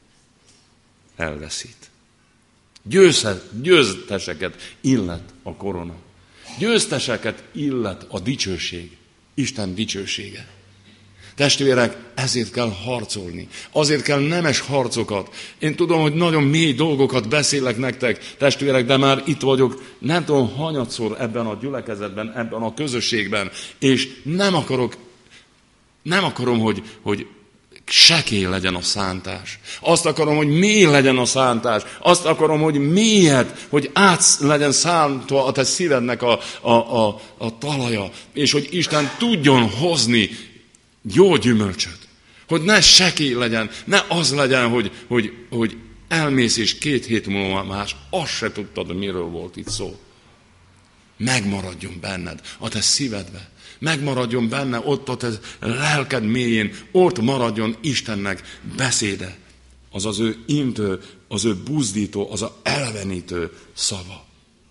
E: elveszít. Győzhet, győzteseket illet a korona. Győzteseket illet a dicsőség, Isten dicsősége. Testvérek, ezért kell harcolni. Azért kell nemes harcokat. Én tudom, hogy nagyon mély dolgokat beszélek nektek, testvérek, de már itt vagyok, nem tudom, hanyatszor ebben a gyülekezetben, ebben a közösségben, és nem akarok, nem akarom, hogy, hogy sekély legyen a szántás. Azt akarom, hogy mély legyen a szántás. Azt akarom, hogy mélyed, hogy át legyen szántva a te szívednek a, a, a, a talaja. És hogy Isten tudjon hozni jó gyümölcsöt. Hogy ne sekély legyen, ne az legyen, hogy, hogy, hogy elmész és két hét múlva más, azt se tudtad, hogy miről volt itt szó. Megmaradjon benned, a te szívedbe. Megmaradjon benne, ott a te lelked mélyén, ott maradjon Istennek beszéde. Az az ő intő, az ő buzdító, az a elevenítő szava.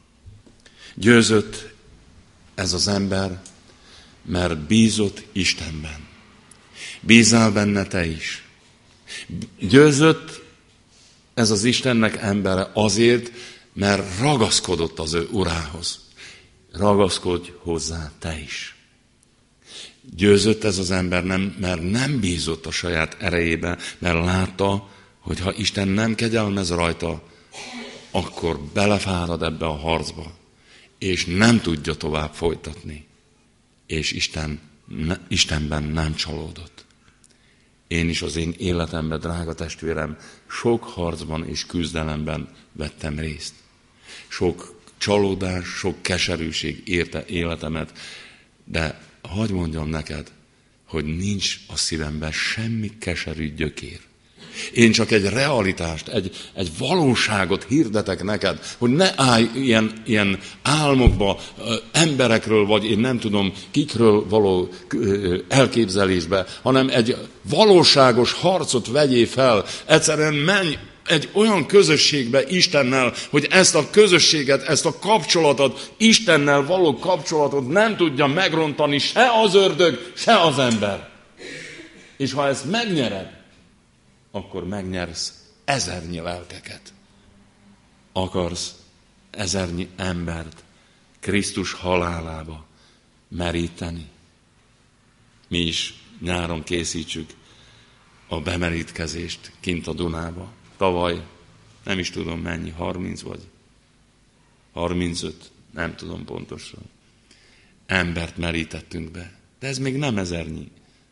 E: Győzött ez az ember, mert bízott Istenben. Bízzál benne te is. Győzött ez az Istennek embere azért, mert ragaszkodott az ő urához. Ragaszkodj hozzá te is. Győzött ez az ember, nem, mert nem bízott a saját erejébe, mert látta, hogy ha Isten nem kegyelmez rajta, akkor belefárad ebbe a harcba, és nem tudja tovább folytatni. És Isten, ne, Istenben nem csalódott. Én is az én életemben, drága testvérem, sok harcban és küzdelemben vettem részt. Sok csalódás, sok keserűség érte életemet, de hadd mondjam neked, hogy nincs a szívemben semmi keserű gyökér. Én csak egy realitást, egy, egy valóságot hirdetek neked, hogy ne állj ilyen, ilyen álmokba, emberekről, vagy én nem tudom kikről való elképzelésbe, hanem egy valóságos harcot vegyél fel. Egyszerűen menj egy olyan közösségbe Istennel, hogy ezt a közösséget, ezt a kapcsolatot, Istennel való kapcsolatot nem tudja megrontani se az ördög, se az ember. És ha ezt megnyered, akkor megnyersz ezernyi lelkeket. Akarsz ezernyi embert Krisztus halálába meríteni. Mi is nyáron készítsük a bemerítkezést kint a Dunába. Tavaly, nem is tudom mennyi, harminc vagy harmincöt, nem tudom pontosan. Embert merítettünk be. De ez még nem ezernyi.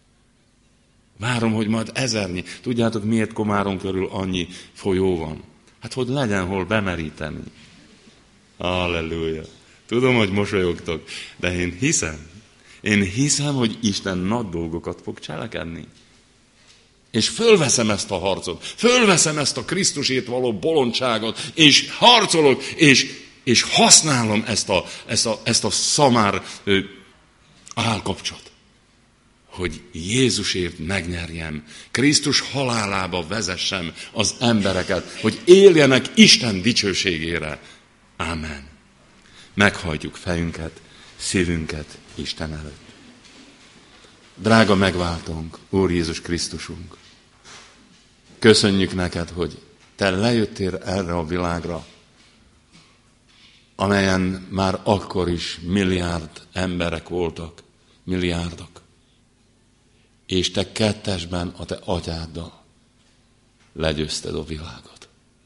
E: Várom, hogy majd ezernyi. Tudjátok, miért Komárom körül annyi folyó van? Hát, hogy legyen hol bemeríteni. Halleluja. Tudom, hogy mosolyogtok, de én hiszem. Én hiszem, hogy Isten nagy dolgokat fog cselekedni. És fölveszem ezt a harcot, fölveszem ezt a Krisztusért való bolondságot, és harcolok, és, és használom ezt a, ezt a, ezt a szamár ö, állkapcsot, hogy Jézusért megnyerjem, Krisztus halálába vezessem az embereket, hogy éljenek Isten dicsőségére. Ámen. Meghajtjuk fejünket, szívünket Isten előtt. Drága megváltónk, Úr Jézus Krisztusunk, köszönjük neked, hogy te lejöttél erre a világra, amelyen már akkor is milliárd emberek voltak, milliárdok, és te kettesben a te atyáddal legyőzted a világot.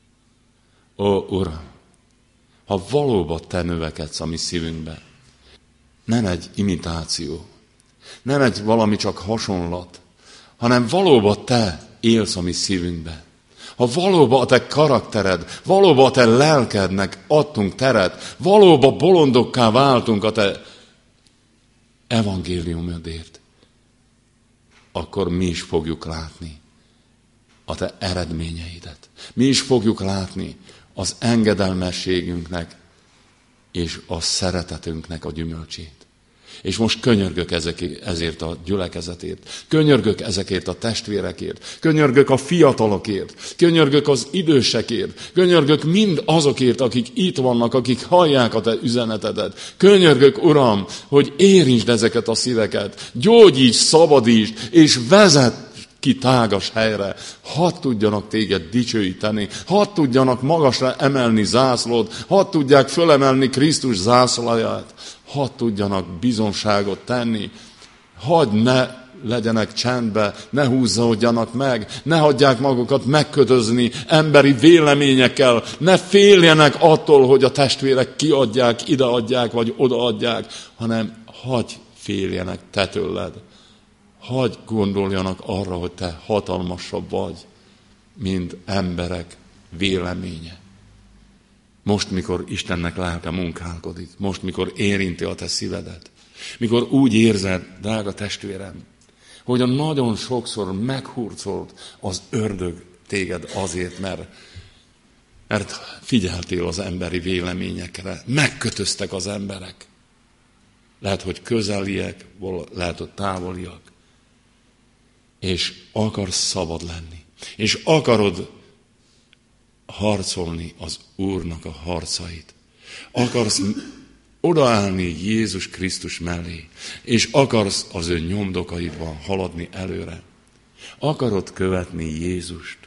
E: Ó, Uram, ha valóban te növekedsz a mi szívünkbe, nem egy imitáció, nem egy valami csak hasonlat, hanem valóban te élsz a mi szívünkbe. Ha valóban a te karaktered, valóban a te lelkednek adtunk teret, valóban bolondokká váltunk a te evangéliumodért, akkor mi is fogjuk látni a te eredményeidet. Mi is fogjuk látni az engedelmességünknek és a szeretetünknek a gyümölcsét. És most könyörgök ezért a gyülekezetért, könyörgök ezekért a testvérekért, könyörgök a fiatalokért, könyörgök az idősekért, könyörgök mind azokért, akik itt vannak, akik hallják a te üzenetedet. Könyörgök, Uram, hogy érintsd ezeket a szíveket, gyógyíts, szabadítsd, és vezet ki tágas helyre, hadd tudjanak téged dicsőíteni, hadd tudjanak magasra emelni zászlót, hadd tudják fölemelni Krisztus zászlaját, hadd tudjanak bizonságot tenni, hadd ne legyenek csendbe, ne húzzódjanak meg, ne hagyják magukat megkötözni emberi véleményekkel, ne féljenek attól, hogy a testvérek kiadják, ideadják, vagy odaadják, hanem hagyj féljenek te tőled. hagy gondoljanak arra, hogy te hatalmasabb vagy, mint emberek véleménye. Most, mikor Istennek lelke munkálkodik, most, mikor érinti a te szívedet, mikor úgy érzed, drága testvérem, hogy a nagyon sokszor meghurcolt az ördög téged azért, mert, mert figyeltél az emberi véleményekre, megkötöztek az emberek. Lehet, hogy közeliek, lehet, hogy távoliak. És akarsz szabad lenni. És akarod harcolni az Úrnak a harcait. Akarsz odaállni Jézus Krisztus mellé, és akarsz az ő nyomdokaidban haladni előre. Akarod követni Jézust,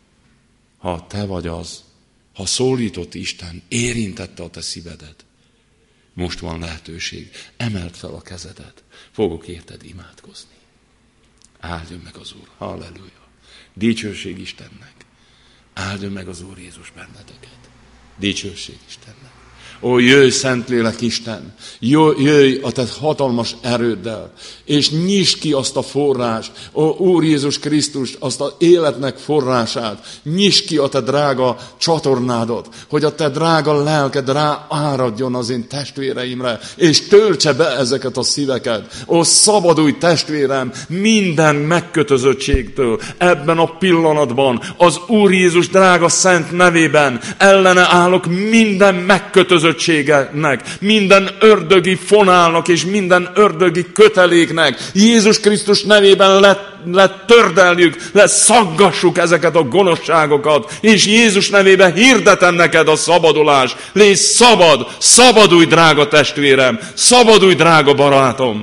E: ha te vagy az, ha szólított Isten, érintette a te szívedet. Most van lehetőség, emeld fel a kezedet, fogok érted imádkozni. Áldjon meg az Úr, halleluja. Dicsőség Istennek. Áldjon meg az Úr Jézus benneteket. Dicsőség Istennek. Ó, jöjj, Szentlélek Isten, jöjj a te hatalmas erőddel, és nyisd ki azt a forrást, ó, Úr Jézus Krisztus, azt az életnek forrását, nyisd ki a te drága csatornádat, hogy a te drága lelked rá áradjon az én testvéreimre, és töltse be ezeket a szíveket. Ó, szabadulj, testvérem, minden megkötözöttségtől ebben a pillanatban, az Úr Jézus drága szent nevében ellene állok minden megkötözöttségnek, minden ördögi fonálnak és minden ördögi köteléknek. Jézus Krisztus nevében letördeljük, leszaggassuk ezeket a gonoszságokat, és Jézus nevében hirdetem neked a szabadulás. Légy szabad, szabadulj, drága testvérem, szabadulj, drága barátom,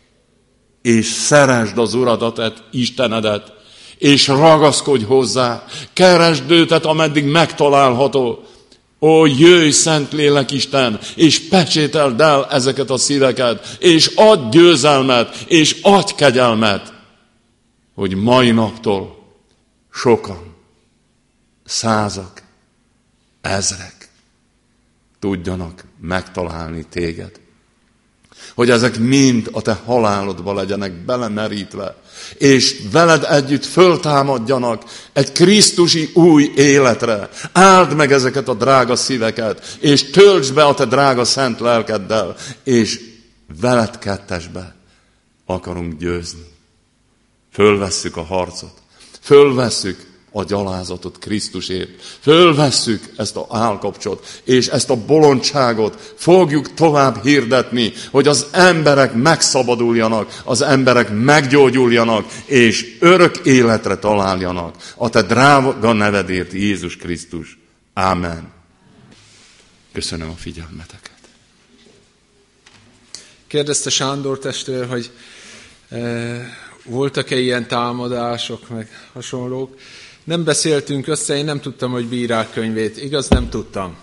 E: és szeresd az Uradat, Istenedet, és ragaszkodj hozzá, keresd őtet, ameddig megtalálható. Ó, jöjj, Szentlélek Isten, és pecsételd el ezeket a szíveket, és adj győzelmet, és adj kegyelmet, hogy mai naptól sokan, százak, ezrek tudjanak megtalálni téged. Hogy ezek mind a te halálodba legyenek belemerítve, és veled együtt föltámadjanak egy krisztusi új életre. Áld meg ezeket a drága szíveket, és töltsd be a te drága szent lelkeddel, és veled kettesbe akarunk győzni. Fölvesszük a harcot, fölvesszük a gyalázatot Krisztusért. Fölvesszük ezt a állkapcsot, és ezt a bolondságot fogjuk tovább hirdetni, hogy az emberek megszabaduljanak, az emberek meggyógyuljanak, és örök életre találjanak. A te drága nevedért, Jézus Krisztus. Ámen. Köszönöm a figyelmeteket.
A: Kérdezte Sándor testvér, hogy e, voltak-e ilyen támadások, meg hasonlók. Nem beszéltünk össze, én nem tudtam, hogy bírák könyvét. Igaz, nem tudtam.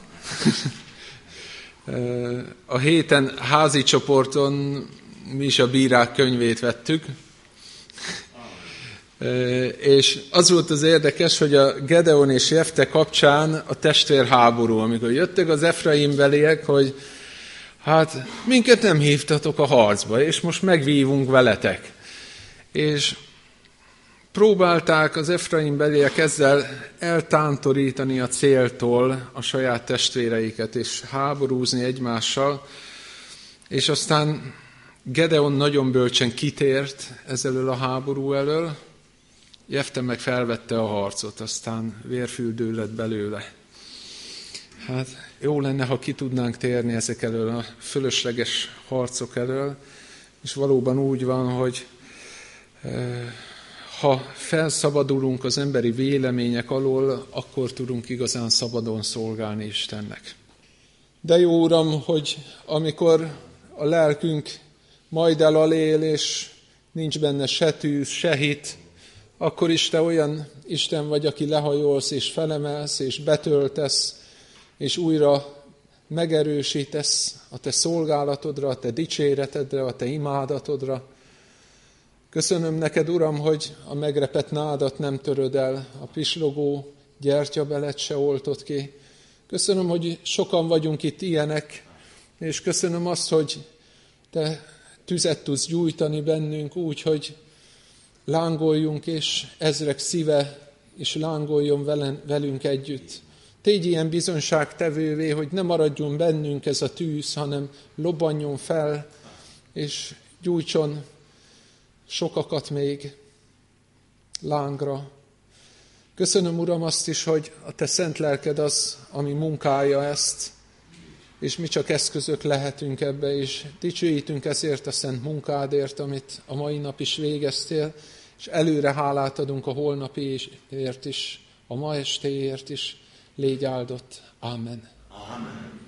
A: A héten házi csoporton mi is a bírák könyvét vettük. És az volt az érdekes, hogy a Gedeon és Jefte kapcsán a testvérháború, amikor jöttek az Efraimbeliek, hogy hát minket nem hívtatok a harcba, és most megvívunk veletek. És próbálták az Efraimbeliek ezzel eltántorítani a céltól a saját testvéreiket, és háborúzni egymással, és aztán Gedeon nagyon bölcsen kitért ezzel a háború elől, Jefte meg felvette a harcot, aztán vérfürdő lett belőle. Hát jó lenne, ha ki tudnánk térni ezek elől a fölösleges harcok elől, és valóban úgy van, hogy ha felszabadulunk az emberi vélemények alól, akkor tudunk igazán szabadon szolgálni Istennek. De jó Uram, hogy amikor a lelkünk majd elalél, és nincs benne se tűz, se hit, akkor is Te olyan Isten vagy, aki lehajolsz, és felemelsz, és betöltesz, és újra megerősítesz a Te szolgálatodra, a Te dicséretedre, a Te imádatodra. Köszönöm neked, Uram, hogy a megrepett nádat nem töröd el, a pislogó gyertyabelet se oltott ki. Köszönöm, hogy sokan vagyunk itt ilyenek, és köszönöm azt, hogy Te tüzet tudsz gyújtani bennünk úgy, hogy lángoljunk, és ezrek szíve is lángoljon velünk együtt. Tégy ilyen bizonságtevővé, hogy ne maradjon bennünk ez a tűz, hanem lobbanjon fel, és gyújtson sokakat még lángra. Köszönöm, Uram, azt is, hogy a Te szent lelked az, ami munkálja ezt, és mi csak eszközök lehetünk ebbe, és dicsőítünk ezért a szent munkádért, amit a mai nap is végeztél, és előre hálát adunk a holnapiért is, a ma estéért is. Légy áldott. Amen.
E: Amen.